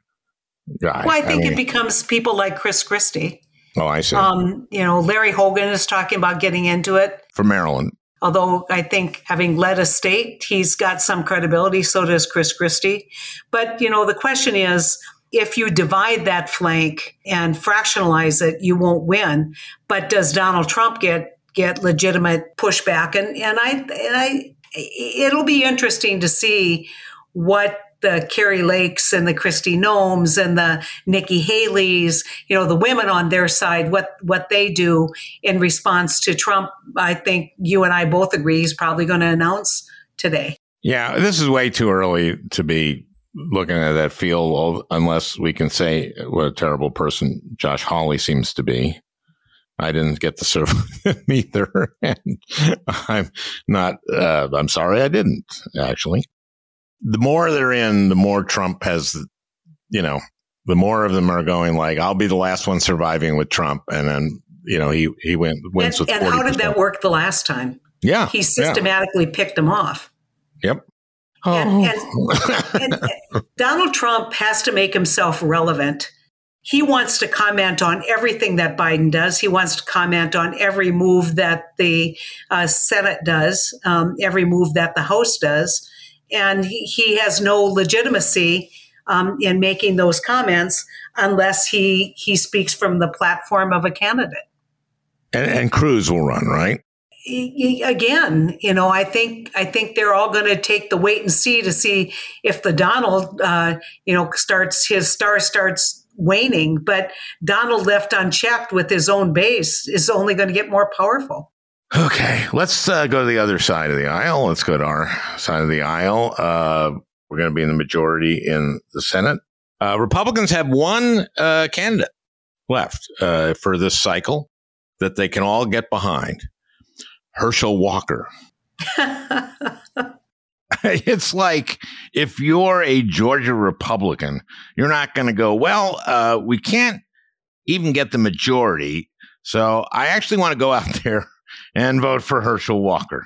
guy? Well, I think I mean, it becomes people like Chris Christie. Oh, I see. Um, you know, Larry Hogan is talking about getting into it. For Maryland. Although I think having led a state, he's got some credibility. So does Chris Christie. But, you know, the question is, if you divide that flank and fractionalize it, you won't win. But does Donald Trump get get legitimate pushback? And and I and I it'll be interesting to see what the Carrie Lakes and the Kristi Noems and the Nikki Haley's, you know, the women on their side, what what they do in response to Trump. I think you and I both agree he's probably going to announce today. Yeah, this is way too early to be looking at that field, unless we can say what a terrible person Josh Hawley seems to be. I didn't get to serve him either. And I'm not, uh, I'm sorry I didn't, actually. The more they're in, the more Trump has, you know, the more of them are going like, I'll be the last one surviving with Trump. And then, you know, he, he went, wins and, with and how did that work the last time? Yeah. He systematically yeah. picked them off. Yep. Oh. And, and, and Donald Trump has to make himself relevant. He wants to comment on everything that Biden does. He wants to comment on every move that the uh, Senate does, um, every move that the House does. And he, he has no legitimacy um, in making those comments unless he he speaks from the platform of a candidate. And, and Cruz will run, right? Again, you know, I think I think they're all going to take the wait and see to see if the Donald, uh, you know, starts his star starts waning. But Donald left unchecked with his own base is only going to get more powerful. Okay, let's uh, go to the other side of the aisle. Let's go to our side of the aisle. Uh, we're going to be in the majority in the Senate. Uh, Republicans have one uh, candidate left uh, for this cycle that they can all get behind. Herschel Walker. It's like if you're a Georgia Republican, you're not going to go, well, uh, we can't even get the majority. So I actually want to go out there and vote for Herschel Walker.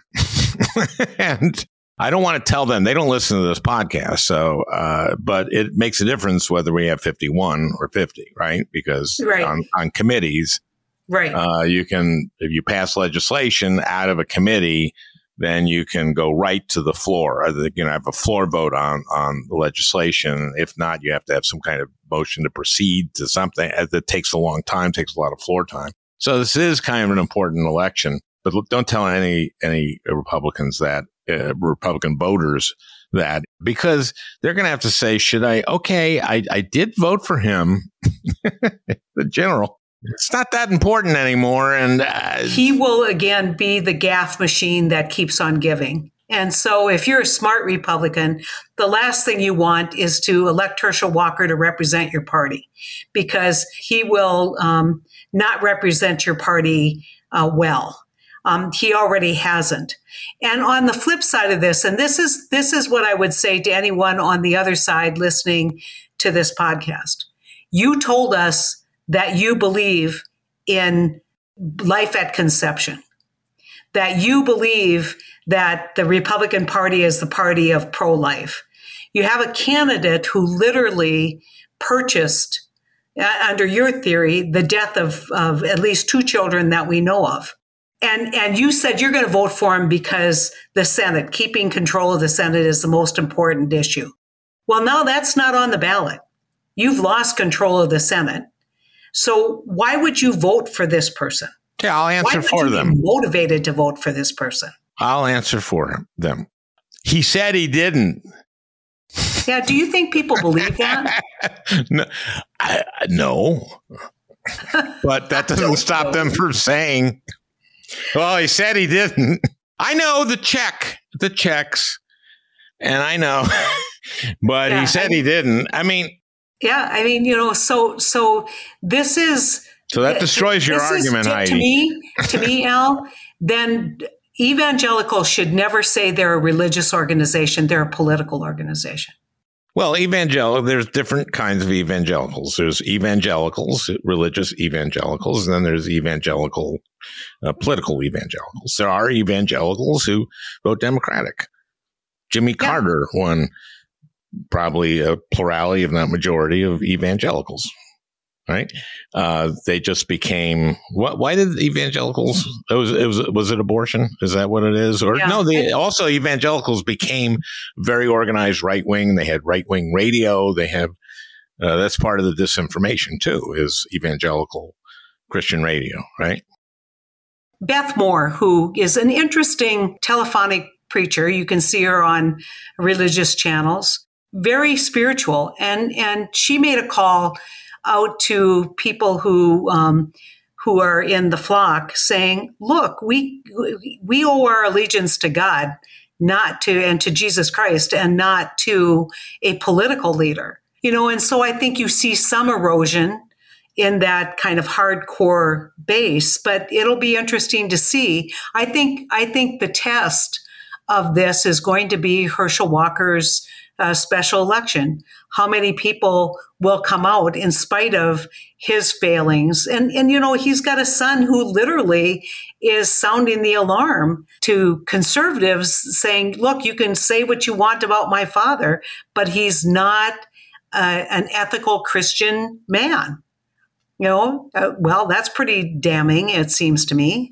And I don't want to tell them, they don't listen to this podcast. So, uh, but it makes a difference whether we have fifty-one or fifty, right? Because right. On, on committees, right. Uh, you can, if you pass legislation out of a committee, then you can go right to the floor. You know, have a floor vote on, on the legislation. If not, you have to have some kind of motion to proceed to something that takes a long time, takes a lot of floor time. So this is kind of an important election. But look, don't tell any any Republicans that, uh, Republican voters that, because they're going to have to say, should I, okay, I, I did vote for him, the general. It's not that important anymore. And uh, he will again be the gaffe machine that keeps on giving. And so if you're a smart Republican, the last thing you want is to elect Herschel Walker to represent your party, because he will um, not represent your party uh, well. Um, he already hasn't. And on the flip side of this, and this is this is what I would say to anyone on the other side listening to this podcast. You told us that you believe in life at conception, that you believe that the Republican Party is the party of pro-life. You have a candidate who literally purchased, uh, under your theory, the death of, of at least two children that we know of. And, and you said you're going to vote for him because the Senate, keeping control of the Senate is the most important issue. Well, now that's not on the ballot. You've lost control of the Senate. So why would you vote for this person? Yeah, I'll answer why would for you them. Be motivated to vote for this person. I'll answer for him, them. He said he didn't. Yeah, do you think people believe that? no, I, no. But that doesn't stop them from saying, well, he said he didn't. I know the check, the checks, and I know, but yeah, he said I mean, he didn't. I mean, yeah, I mean, you know, so so this is so that destroys your argument, is, to, Heidi. To me, to me, Al, then Evangelicals should never say they're a religious organization. They're a political organization. Well, evangelical, there's different kinds of evangelicals. There's evangelicals, religious evangelicals, and then there's evangelical, uh, political evangelicals. There are evangelicals who vote Democratic. Jimmy yeah. Carter won probably a plurality, if not majority, of evangelicals. Right? Uh, they just became what? Why did evangelicals? It was it was was it abortion? Is that what it is? Or yeah. no? They also evangelicals became very organized right wing. They had right wing radio. They have uh, that's part of the disinformation too. Is evangelical Christian radio, right? Beth Moore, who is an interesting telephonic preacher, you can see her on religious channels. Very spiritual, and and she made a call out to people who um, who are in the flock, saying, "Look, we we owe our allegiance to God, not to and to Jesus Christ, and not to a political leader." You know, and so I think you see some erosion in that kind of hardcore base, but it'll be interesting to see. I think I think the test of this is going to be Herschel Walker's Uh, special election. How many people will come out in spite of his failings? And, and, you know, he's got a son who literally is sounding the alarm to conservatives saying, look, you can say what you want about my father, but he's not uh, an ethical Christian man. You know, uh, well, that's pretty damning, it seems to me.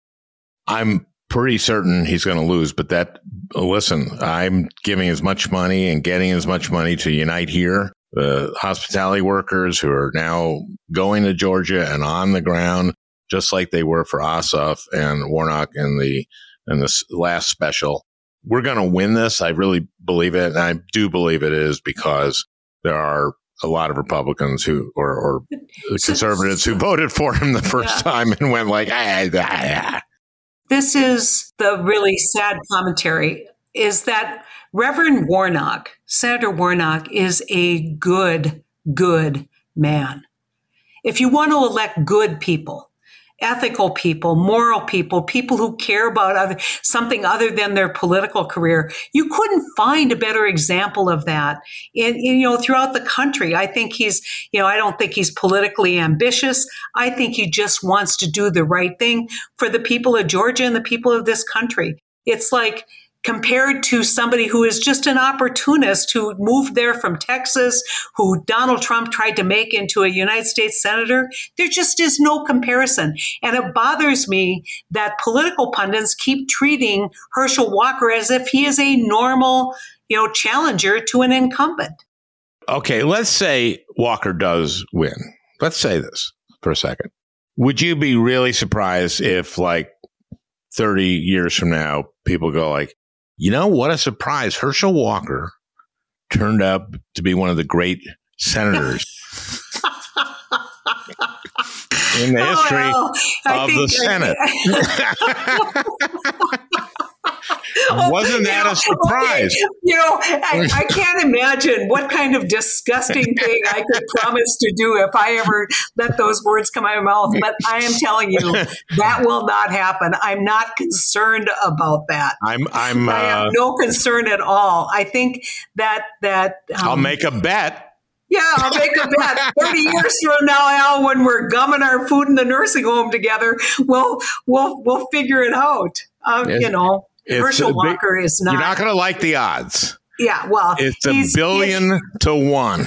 I'm pretty certain he's going to lose, but that, listen, I'm giving as much money and getting as much money to Unite Here, the hospitality workers who are now going to Georgia and on the ground, just like they were for Ossoff and Warnock in the in the last special. We're going to win this. I really believe it. And I do believe it is because there are a lot of Republicans who, or, or conservatives who voted for him the first yeah. time and went like, ah, ah, ah. This is the really sad commentary, is that Reverend Warnock, Senator Warnock, is a good, good man. If you want to elect good people, ethical people, moral people, people who care about other, something other than their political career, you couldn't find a better example of that in, in, you know, throughout the country. I think he's, you know, I don't think he's politically ambitious. I think he just wants to do the right thing for the people of Georgia and the people of this country. It's like, compared to somebody who is just an opportunist who moved there from Texas, who Donald Trump tried to make into a United States senator, there just is no comparison. And it bothers me that political pundits keep treating Herschel Walker as if he is a normal, you know, challenger to an incumbent. Okay, let's say Walker does win. Let's say this for a second. Would you be really surprised if, like, thirty years from now, people go like, you know, what a surprise. Herschel Walker turned out to be one of the great senators in the history oh, well, of the Senate. Wasn't that a surprise? Okay. You know, I, I can't imagine what kind of disgusting thing I could promise to do if I ever let those words come out of my mouth. But I am telling you, that will not happen. I'm not concerned about that. I'm. I'm. Uh, I have no concern at all. I think that that um, I'll make a bet. Yeah, I'll make a bet. thirty years from now, Al, when we're gumming our food in the nursing home together, we'll we'll we'll figure it out. Um, you know. Herschel Walker big, is not. You're not going to like the odds. Yeah, well, it's a billion to one.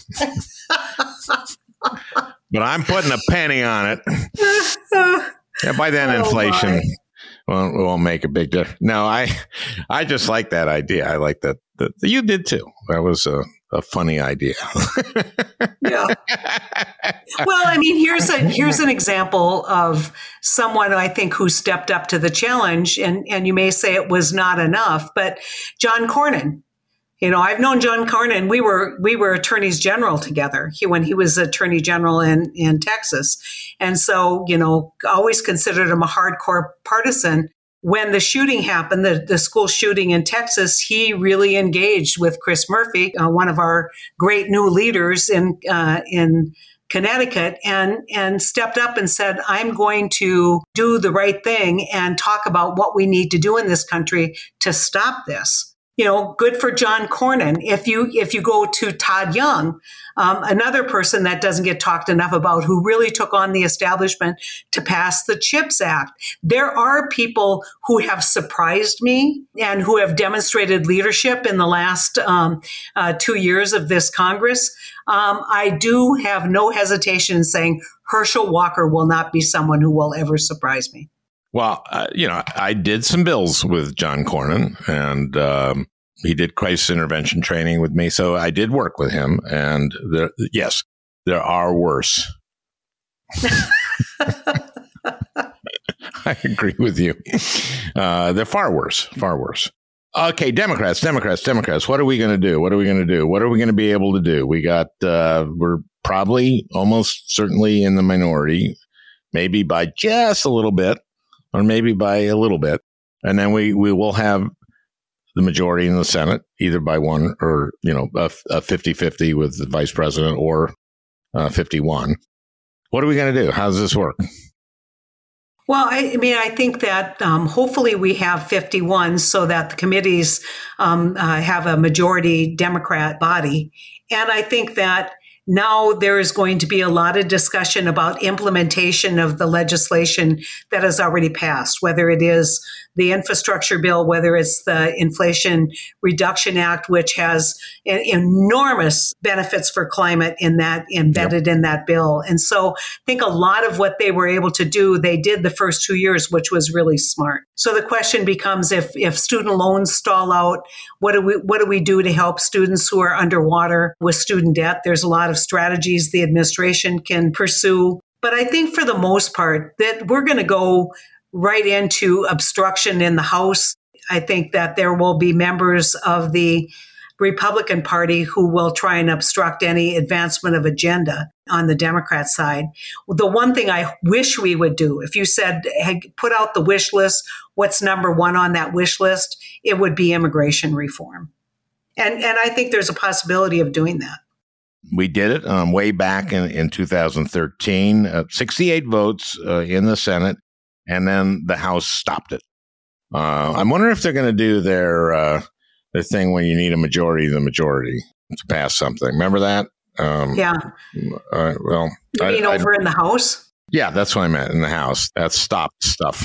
But I'm putting a penny on it. Yeah, by then, oh, inflation won't, won't make a big difference. No, I, I just like that idea. I like that. that you did too. That was a, a funny idea. Yeah. Well, I mean, here's a here's an example of someone I think who stepped up to the challenge, and and you may say it was not enough, but John Cornyn. You know, I've known John Cornyn. We were we were attorneys general together he, when he was attorney general in in Texas, and so you know, always considered him a hardcore partisan. When the shooting happened, the, the school shooting in Texas, he really engaged with Chris Murphy, uh, one of our great new leaders in uh, in Connecticut and, and stepped up and said, I'm going to do the right thing and talk about what we need to do in this country to stop this. You know, good for John Cornyn. If you if you go to Todd Young, um, another person that doesn't get talked enough about, who really took on the establishment to pass the CHIPS Act. There are people who have surprised me and who have demonstrated leadership in the last um, uh, two years of this Congress. Um, I do have no hesitation in saying Herschel Walker will not be someone who will ever surprise me. Well, uh, you know, I did some bills with John Cornyn, and um, he did crisis intervention training with me. So I did work with him. And there, yes, there are worse. I agree with you. Uh, they're far worse, far worse. Okay, Democrats, Democrats, Democrats. What are we going to do? What are we going to do? What are we going to be able to do? We got, uh, we're probably almost certainly in the minority, maybe by just a little bit. Or maybe by a little bit. And then we, we will have the majority in the Senate, either by one or, you know, a, a fifty-fifty with the vice president or uh, fifty-one. What are we going to do? How does this work? Well, I, I mean, I think that um, hopefully we have fifty-one so that the committees um, uh, have a majority Democrat body. And I think that now there is going to be a lot of discussion about implementation of the legislation that has already passed, whether it is the infrastructure bill, whether it's the Inflation Reduction Act, which has enormous benefits for climate in that embedded yep. in that bill. And so I think a lot of what they were able to do, they did the first two years, which was really smart. So the question becomes, if if student loans stall out, what do we what do we do to help students who are underwater with student debt? There's a lot of strategies the administration can pursue. But I think for the most part that we're going to go right into obstruction in the House. I think that there will be members of the Republican Party who will try and obstruct any advancement of agenda on the Democrat side. The one thing I wish we would do, if you said, hey, put out the wish list, what's number one on that wish list, it would be immigration reform. And, and I think there's a possibility of doing that. We did it um, way back in, in two thousand thirteen, uh, sixty-eight votes uh, in the Senate. And then the House stopped it. Uh, I'm wondering if they're going to do their uh, their thing when you need a majority of the majority to pass something. Remember that? Um, yeah. Uh, well, you mean I, over I, in the House? Yeah, that's what I meant, in the House. That stopped stuff.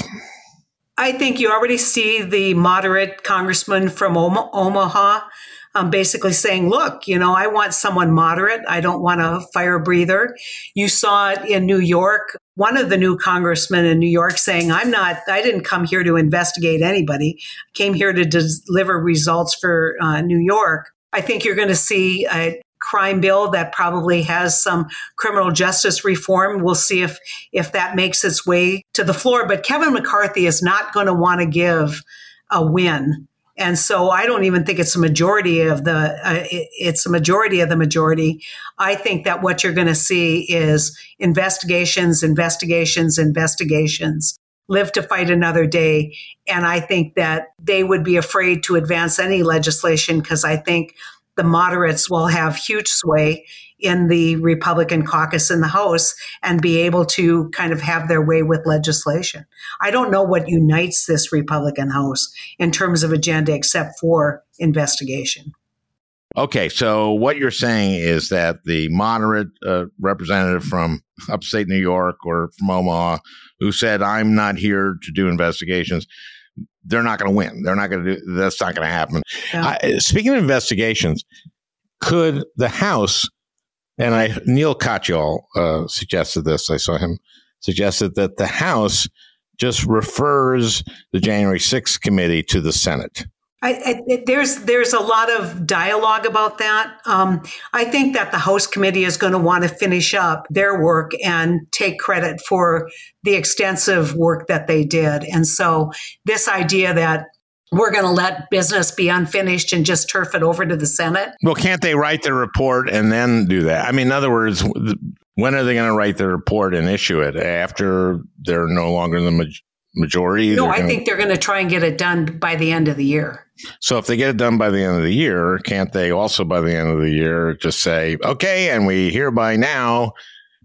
I think you already see the moderate congressman from Oma- Omaha um, basically saying, look, you know, I want someone moderate. I don't want a fire breather. You saw it in New York. One of the new congressmen in New York saying, I'm not, I didn't come here to investigate anybody. I came here to deliver results for uh, New York. I think you're going to see a crime bill that probably has some criminal justice reform. We'll see if, if that makes its way to the floor. But Kevin McCarthy is not going to want to give a win. And so I don't even think it's a majority of the, uh, it, it's a majority of the majority. I think that what you're going to see is investigations, investigations, investigations, live to fight another day. And I think that they would be afraid to advance any legislation because I think the moderates will have huge sway in the Republican caucus in the House and be able to kind of have their way with legislation. I don't know what unites this Republican House in terms of agenda except for investigation. Okay, so what you're saying is that the moderate uh, representative from upstate New York or from Omaha who said, I'm not here to do investigations, they're not going to win. They're not going to do, that's not going to happen. Yeah. I, speaking of investigations, could the House, and I, Neil Katyal uh, suggested this, I saw him suggested that the House just refers the January sixth committee to the Senate. I, I, there's there's a lot of dialogue about that. Um, I think that the House committee is going to want to finish up their work and take credit for the extensive work that they did. And so this idea that we're going to let business be unfinished and just turf it over to the Senate. Well, can't they write the report and then do that? I mean, in other words, when are they going to write the report and issue it? After they're no longer the majority? Majority? No, I gonna... think they're going to try and get it done by the end of the year. So if they get it done by the end of the year, can't they also by the end of the year just say, okay, and we hereby now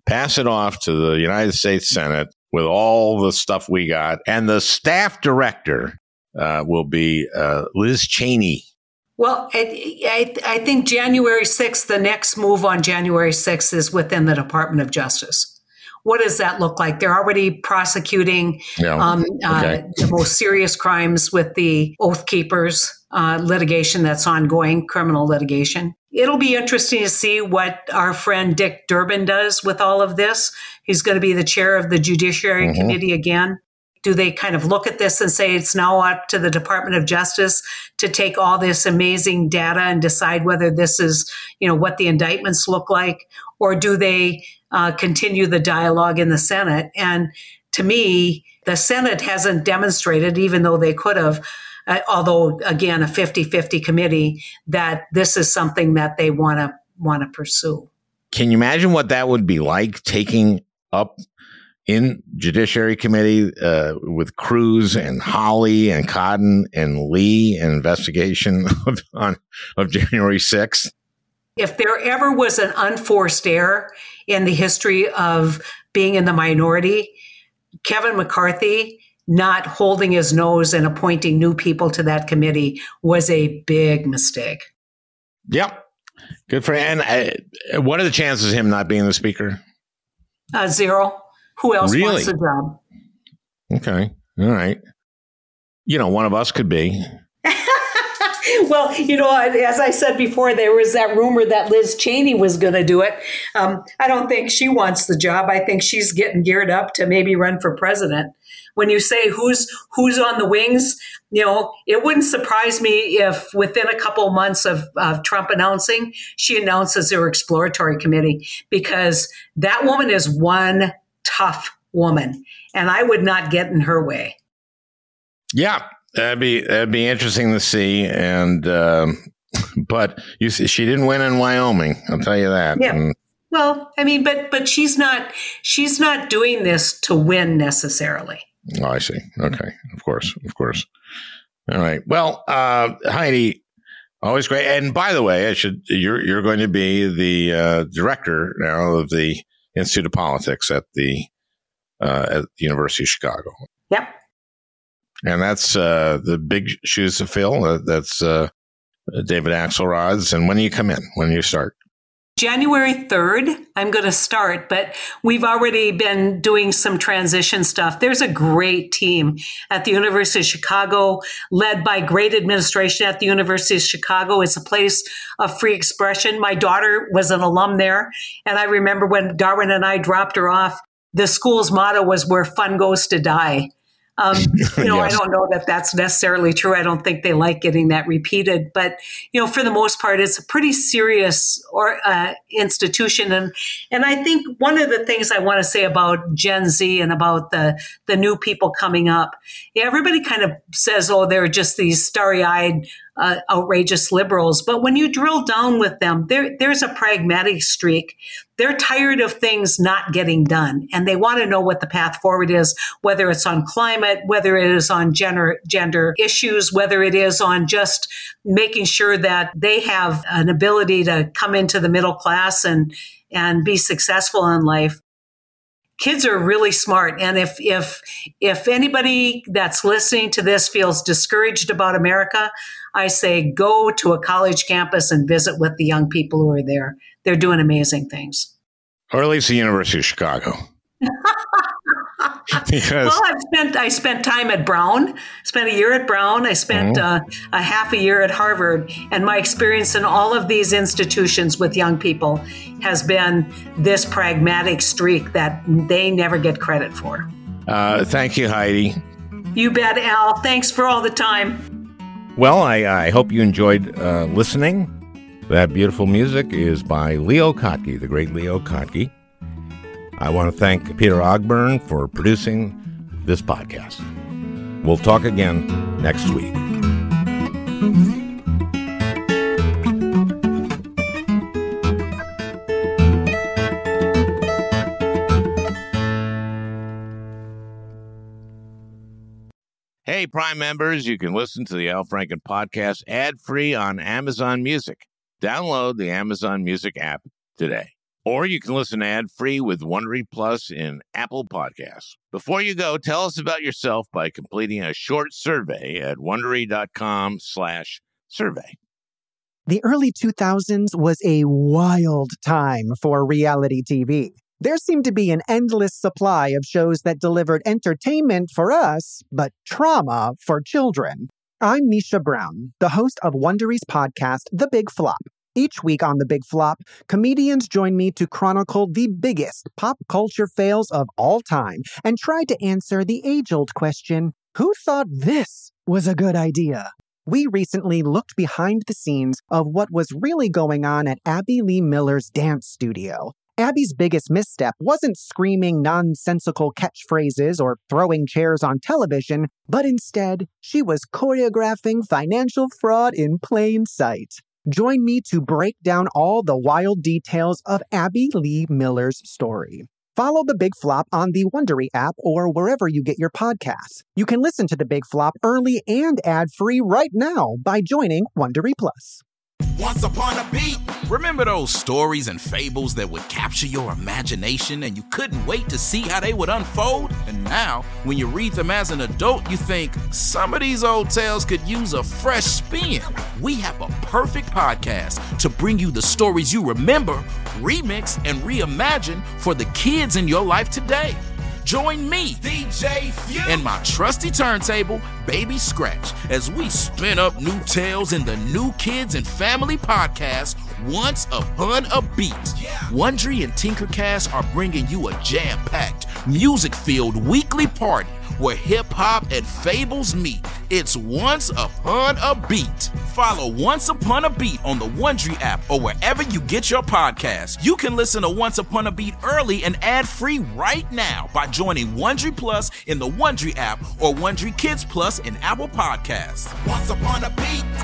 pass it off to the United States Senate with all the stuff we got. And the staff director uh, will be uh, Liz Cheney. Well, I, I, I think January sixth, the next move on January sixth is within the Department of Justice. What does that look like? They're already prosecuting Yeah. um, Okay. uh, the most serious crimes with the Oath Keepers uh, litigation that's ongoing, criminal litigation. It'll be interesting to see what our friend Dick Durbin does with all of this. He's going to be the chair of the Judiciary Mhm. Committee again. Do they kind of look at this and say it's now up to the Department of Justice to take all this amazing data and decide whether this is, you know, what the indictments look like? Or do they uh, continue the dialogue in the Senate? And to me, the Senate hasn't demonstrated, even though they could have, uh, although, again, a fifty-fifty committee, that this is something that they want to want to pursue. Can you imagine what that would be like, taking up in Judiciary Committee uh, with Cruz and Hawley and Cotton and Lee an investigation of, on, of January sixth? If there ever was an unforced error in the history of being in the minority, Kevin McCarthy not holding his nose and appointing new people to that committee was a big mistake. Yep. Good for him. And uh, what are the chances of him not being the speaker? Uh, zero. Who else Really? wants the job? Okay. All right. You know, one of us could be. Well, you know, as I said before, there was that rumor that Liz Cheney was going to do it. Um, I don't think she wants the job. I think she's getting geared up to maybe run for president. When you say who's who's on the wings, you know, it wouldn't surprise me if within a couple months of, of Trump announcing, she announces her exploratory committee, because that woman is one tough woman, and I would not get in her way. Yeah. That'd be that'd be interesting to see, and um, but you see, she didn't win in Wyoming. I'll tell you that. Yeah. And, Well, I mean, but but she's not she's not doing this to win necessarily. oh, I see. Okay, of course, of course. All right. Well, uh, Heidi, always great. And by the way, I should you're you're going to be the uh, director now of the Institute of Politics at the uh, at the University of Chicago. Yep. And that's uh, the big shoes to fill. Uh, that's uh, David Axelrod's. And when do you come in? When do you start? January third, I'm going to start, but we've already been doing some transition stuff. There's a great team at the University of Chicago, led by great administration at the University of Chicago. It's a place of free expression. My daughter was an alum there, and I remember when Darwin and I dropped her off, the school's motto was "Where fun goes to die." Um, you know, Yes. I don't know that that's necessarily true. I don't think they like getting that repeated, but you know, for the most part, it's a pretty serious or uh, institution. And and I think one of the things I want to say about Gen Z and about the the new people coming up, yeah, everybody kind of says, "Oh, they're just these starry-eyed, uh, outrageous liberals." But when you drill down with them, there there's a pragmatic streak. They're tired of things not getting done, and they want to know what the path forward is, whether it's on climate, whether it is on gender, gender issues, whether it is on just making sure that they have an ability to come into the middle class and, and be successful in life. Kids are really smart. And if, if, if anybody that's listening to this feels discouraged about America, I say go to a college campus and visit with the young people who are there. They're doing amazing things. Or at least the University of Chicago. Because Well, I've spent I spent time at Brown, spent a year at Brown. I spent Mhm. uh, a half a year at Harvard, and my experience in all of these institutions with young people has been this pragmatic streak that they never get credit for. uh, thank you, Heidi. You bet, Al. Thanks for all the time. Well, I, I hope you enjoyed uh, listening. That beautiful music is by Leo Kottke, the great Leo Kottke. I want to thank Peter Ogburn for producing this podcast. We'll talk again next week. Hey, Prime members, you can listen to the Al Franken podcast ad-free on Amazon Music. Download the Amazon Music app today. Or you can listen ad-free with Wondery Plus in Apple Podcasts. Before you go, tell us about yourself by completing a short survey at Wondery.com slash survey. The early two thousands was a wild time for reality T V. There seemed to be an endless supply of shows that delivered entertainment for us, but trauma for children. I'm Misha Brown, the host of Wondery's podcast, The Big Flop. Each week on The Big Flop, comedians join me to chronicle the biggest pop culture fails of all time and try to answer the age-old question, who thought this was a good idea? We recently looked behind the scenes of what was really going on at Abby Lee Miller's dance studio. Abby's biggest misstep wasn't screaming nonsensical catchphrases or throwing chairs on television, but instead, she was choreographing financial fraud in plain sight. Join me to break down all the wild details of Abby Lee Miller's story. Follow The Big Flop on the Wondery app or wherever you get your podcasts. You can listen to The Big Flop early and ad-free right now by joining Wondery Plus. Once upon a beat. Remember those stories and fables that would capture your imagination and you couldn't wait to see how they would unfold? And now, when you read them as an adult, you think, some of these old tales could use a fresh spin. We have a perfect podcast to bring you the stories you remember, remix, and reimagine for the kids in your life today. Join me, D J Few, and my trusty turntable, Baby Scratch, as we spin up new tales in the New Kids and Family podcast, Once Upon a Beat. Yeah. Wondery and Tinkercast are bringing you a jam-packed, music-filled weekly party where hip-hop and fables meet. It's Once Upon a Beat. Follow Once Upon a Beat on the Wondery app or wherever you get your podcasts. You can listen to Once Upon a Beat early and ad-free right now by joining Wondery Plus in the Wondery app or Wondery Kids Plus in Apple Podcasts. Once Upon a Beat.